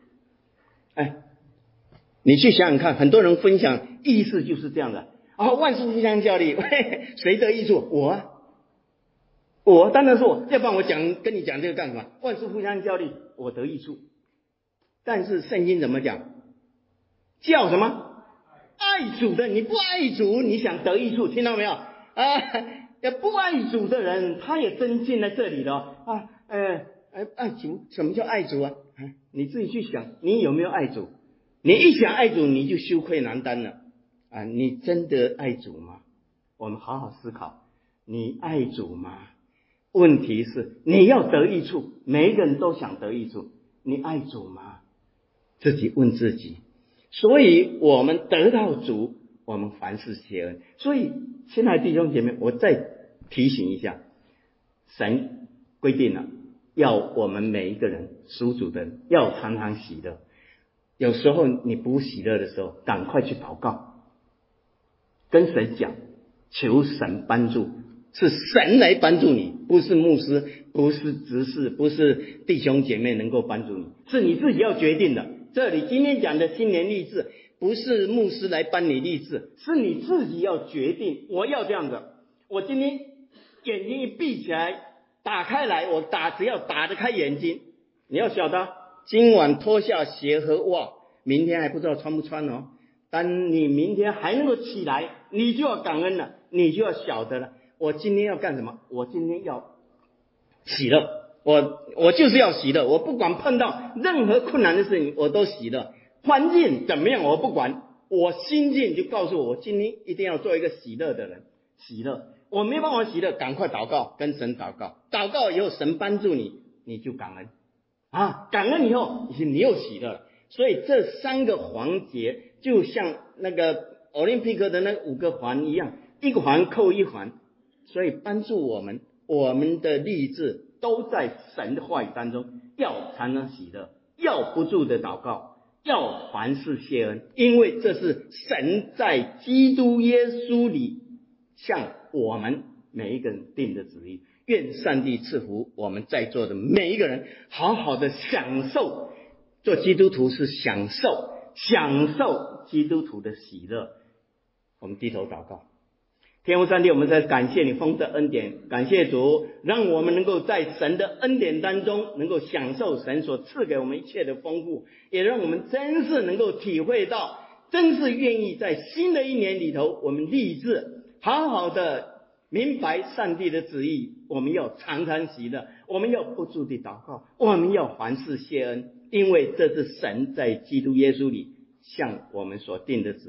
S3: 你去想想看，很多人分享意思就是这样的万事互相效力，谁得益处？我当然是我，要不然我跟你讲这个干什么？万事互相效力，我得益处。但是圣经怎么讲？叫什么？爱主的，你不爱主，你想得益处，听到没有不爱主的人，他也真进在这里了爱主，什么叫爱主你自己去想，你有没有爱主？你一想爱主，你就羞愧难当了你真的爱主吗？我们好好思考，你爱主吗？问题是你要得益处，每一个人都想得益处，你爱主吗？自己问自己。所以我们得到主，我们凡事谢恩。所以亲爱的弟兄姐妹，我再提醒一下，神规定了要我们每一个人属主的人要常常喜乐。有时候你不喜乐的时候，赶快去祷告，跟神讲，求神帮助，是神来帮助你，不是牧师，不是执事，不是弟兄姐妹能够帮助你，是你自己要决定的。这里今天讲的新年立志，不是牧师来帮你立志，是你自己要决定，我要这样的。我今天眼睛一闭起来，打开来，只要打得开眼睛，你要晓得，今晚脱下鞋和袜，明天还不知道穿不穿当你明天还能够起来，你就要感恩了，你就要晓得了，我今天要干什么？我今天要喜乐，我就是要喜乐，我不管碰到任何困难的事情，我都喜乐。环境怎么样我不管，我心境就告诉我今天一定要做一个喜乐的人。喜乐，我没办法喜乐，赶快祷告，跟神祷告，祷告以后神帮助你，你就感恩感恩以后你又喜乐了。所以这3个环节就像那个奥林匹克的那5个环一样，一个环扣一环，所以帮助我们的立志都在神的话语当中，要常常喜乐，要不住的祷告，要凡事谢恩，因为这是神在基督耶稣里向我们每一个人定的旨意。愿上帝赐福我们在座的每一个人，好好的享受，做基督徒是享受基督徒的喜乐。我们低头祷告。天父上帝，我们在感谢你丰盛的恩典，感谢主，让我们能够在神的恩典当中能够享受神所赐给我们一切的丰富，也让我们真是能够体会到，真是愿意在新的一年里头，我们立志好好的明白上帝的旨意，我们要常常喜乐，我们要不住地祷告，我们要凡事谢恩，因为这是神在基督耶稣里向我们所定的旨意。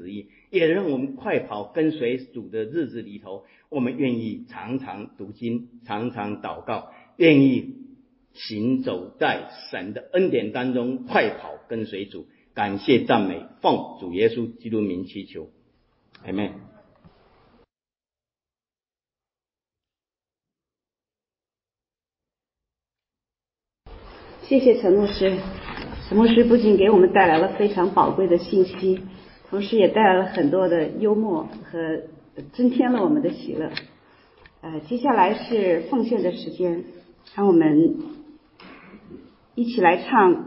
S3: 也让我们快跑跟随主的日子里头，我们愿意常常读经，常常祷告，愿意行走在神的恩典当中，快跑跟随主。感谢赞美，奉主耶稣基督名祈求，阿们。
S1: 谢谢陈牧师。陈牧师不仅给我们带来了非常宝贵的信息，同时也带来了很多的幽默和增添了我们的喜乐。接下来是奉献的时间，让我们一起来唱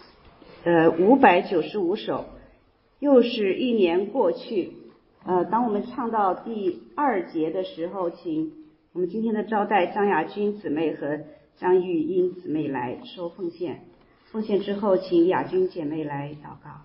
S1: 595首。又是一年过去。当我们唱到第2节的时候，请我们今天的招待张雅君姊妹和张玉英姊妹来收奉献。奉献之后，请雅君姐妹来祷告。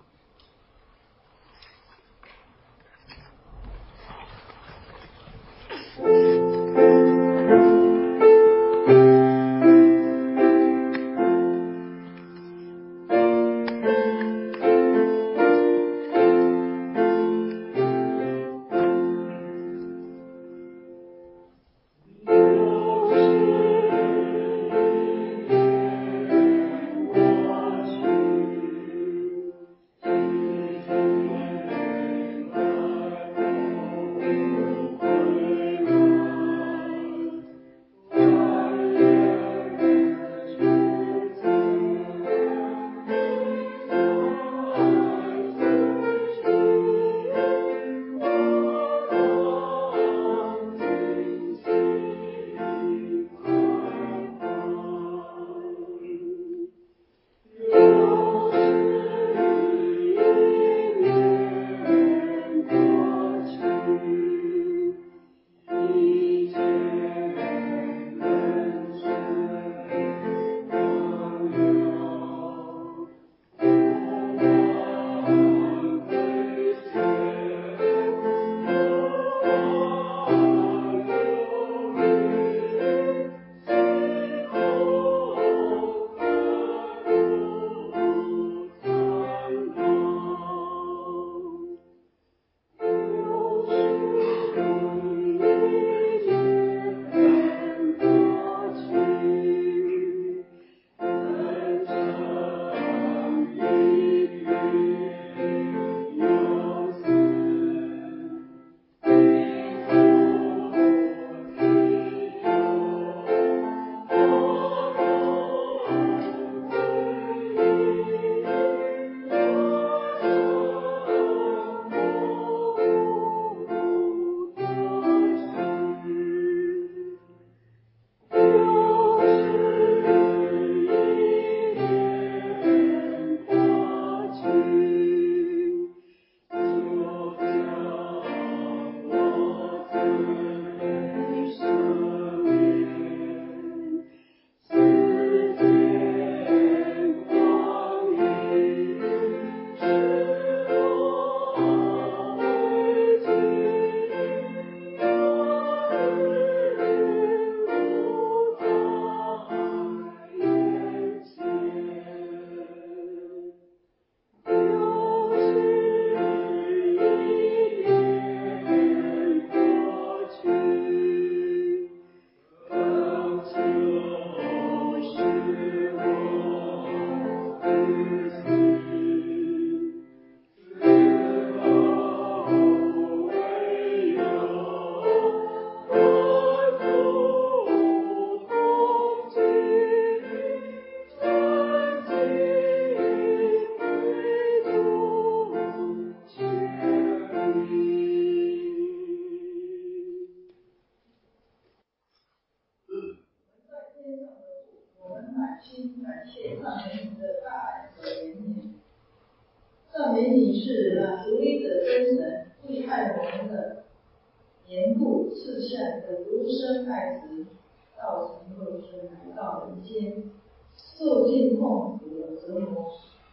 S4: 赞美你是独一的真神，为爱我们的年度赐下的独生爱子，道成肉身来到人间，受尽痛苦的折磨，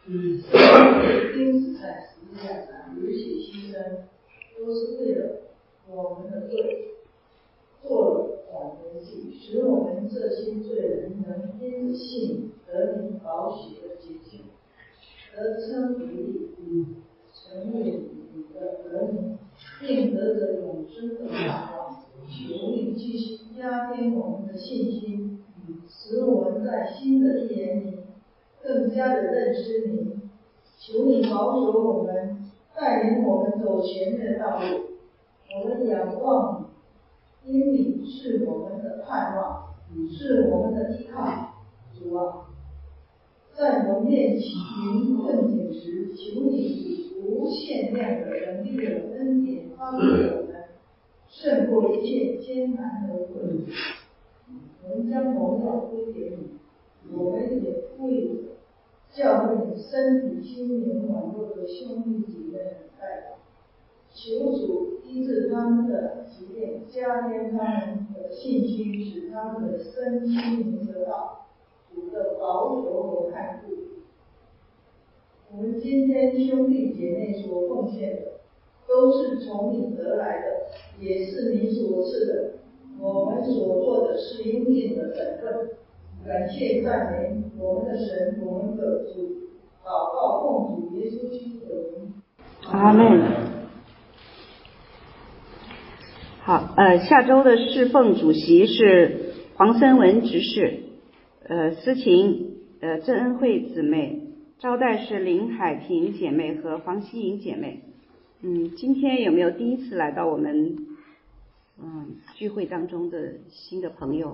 S4: 钉死在十字架上，流血牺牲，都是为了我们的罪，做了挽回祭，使我们这些罪人能因着信得领宝血的洁净，得称为义，成为你的儿女。 并得着永生的盼望。求你继续加添我们的信心，使我们在新的一年里更加的认识你。求你保守我们，带领我们走前面的道路。我们仰望你，因你是我们的盼望，是我们的依靠。主啊，在我面临困境时，求你以无限量的能力和恩典帮助我们，胜过一切艰难和困难。我们将荣耀归给你，我们也为教会你身体心灵软弱的兄弟姐妹们代祷。求主医治他们的疾病，加添他们的信心，使他们的身心灵得到主的保守和看顾。我们今天兄弟姐妹所奉献的，都是从你得来的，也是你所赐的。我们所做的是应尽的本分。感谢赞美我们的神，我们的主。祷告奉主耶稣基督的名。
S1: 阿门。好，下周的侍奉主席是黄森文执事，思琴，郑恩惠姊妹，招待是林海平姐妹和黄希莹姐妹。今天有没有第一次来到我们聚会当中的新的朋友？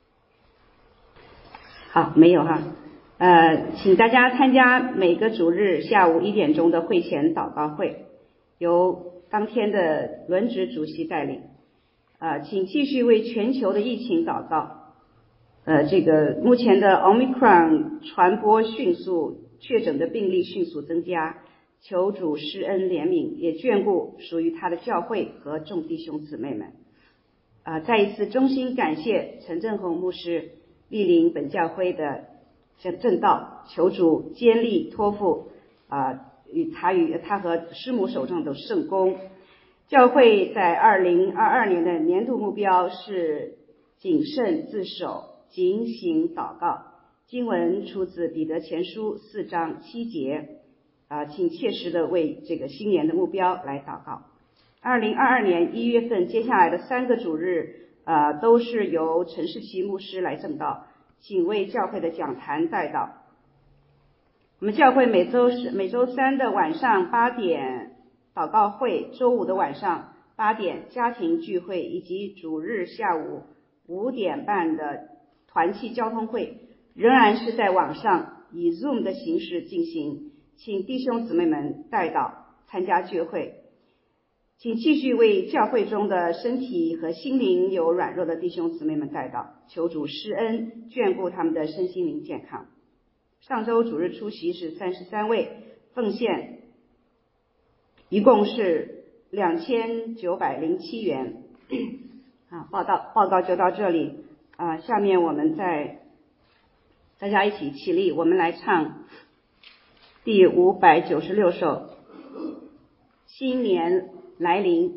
S1: 好，没有哈。请大家参加每个主日下午1点钟的会前祷告会，由当天的轮值主席带领。请继续为全球的疫情祷告。这个目前的 Omicron 传播迅速，确诊的病例迅速增加，求主施恩怜悯，也眷顾属于他的教会和众弟兄姊妹们。再一次衷心感谢陈正宏牧师莅临本教会的正道，求主坚立托付与他和师母手上的圣工。教会在2022年的年度目标是谨慎自守，警醒祷告。经文出自彼得前书4章7节，请切实的为这个新年的目标来祷告。2022年1月份接下来的3个主日都是由陈世奇牧师来正道，请为教会的讲坛代祷。我们教会每周三的晚上8点祷告会，周五的晚上8点家庭聚会，以及主日下午5点半的团契交通会，仍然是在网上以 Zoom 的形式进行，请弟兄姊妹们代祷参加聚会。请继续为教会中的身体和心灵有软弱的弟兄姊妹们代祷，求主施恩眷顾他们的身心灵健康。上周主日出席是33位，奉献一共是2907元。报告就到这里。下面我们大家一起起立，我们来唱第596首新年来临。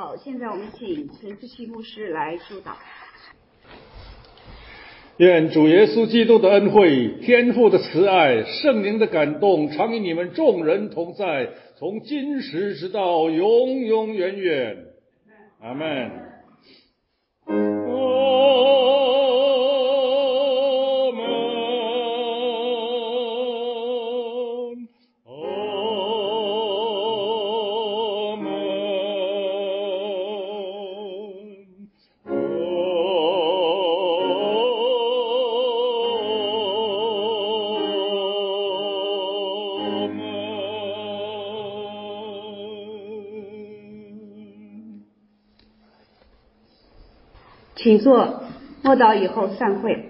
S1: 好，现在我们请陈志熙牧师来主导。
S5: 愿主耶稣基督的恩惠、天父的慈爱、圣灵的感动，常与你们众人同在，从今时直到永永远远。阿们。
S1: 请坐，默祷以后散会。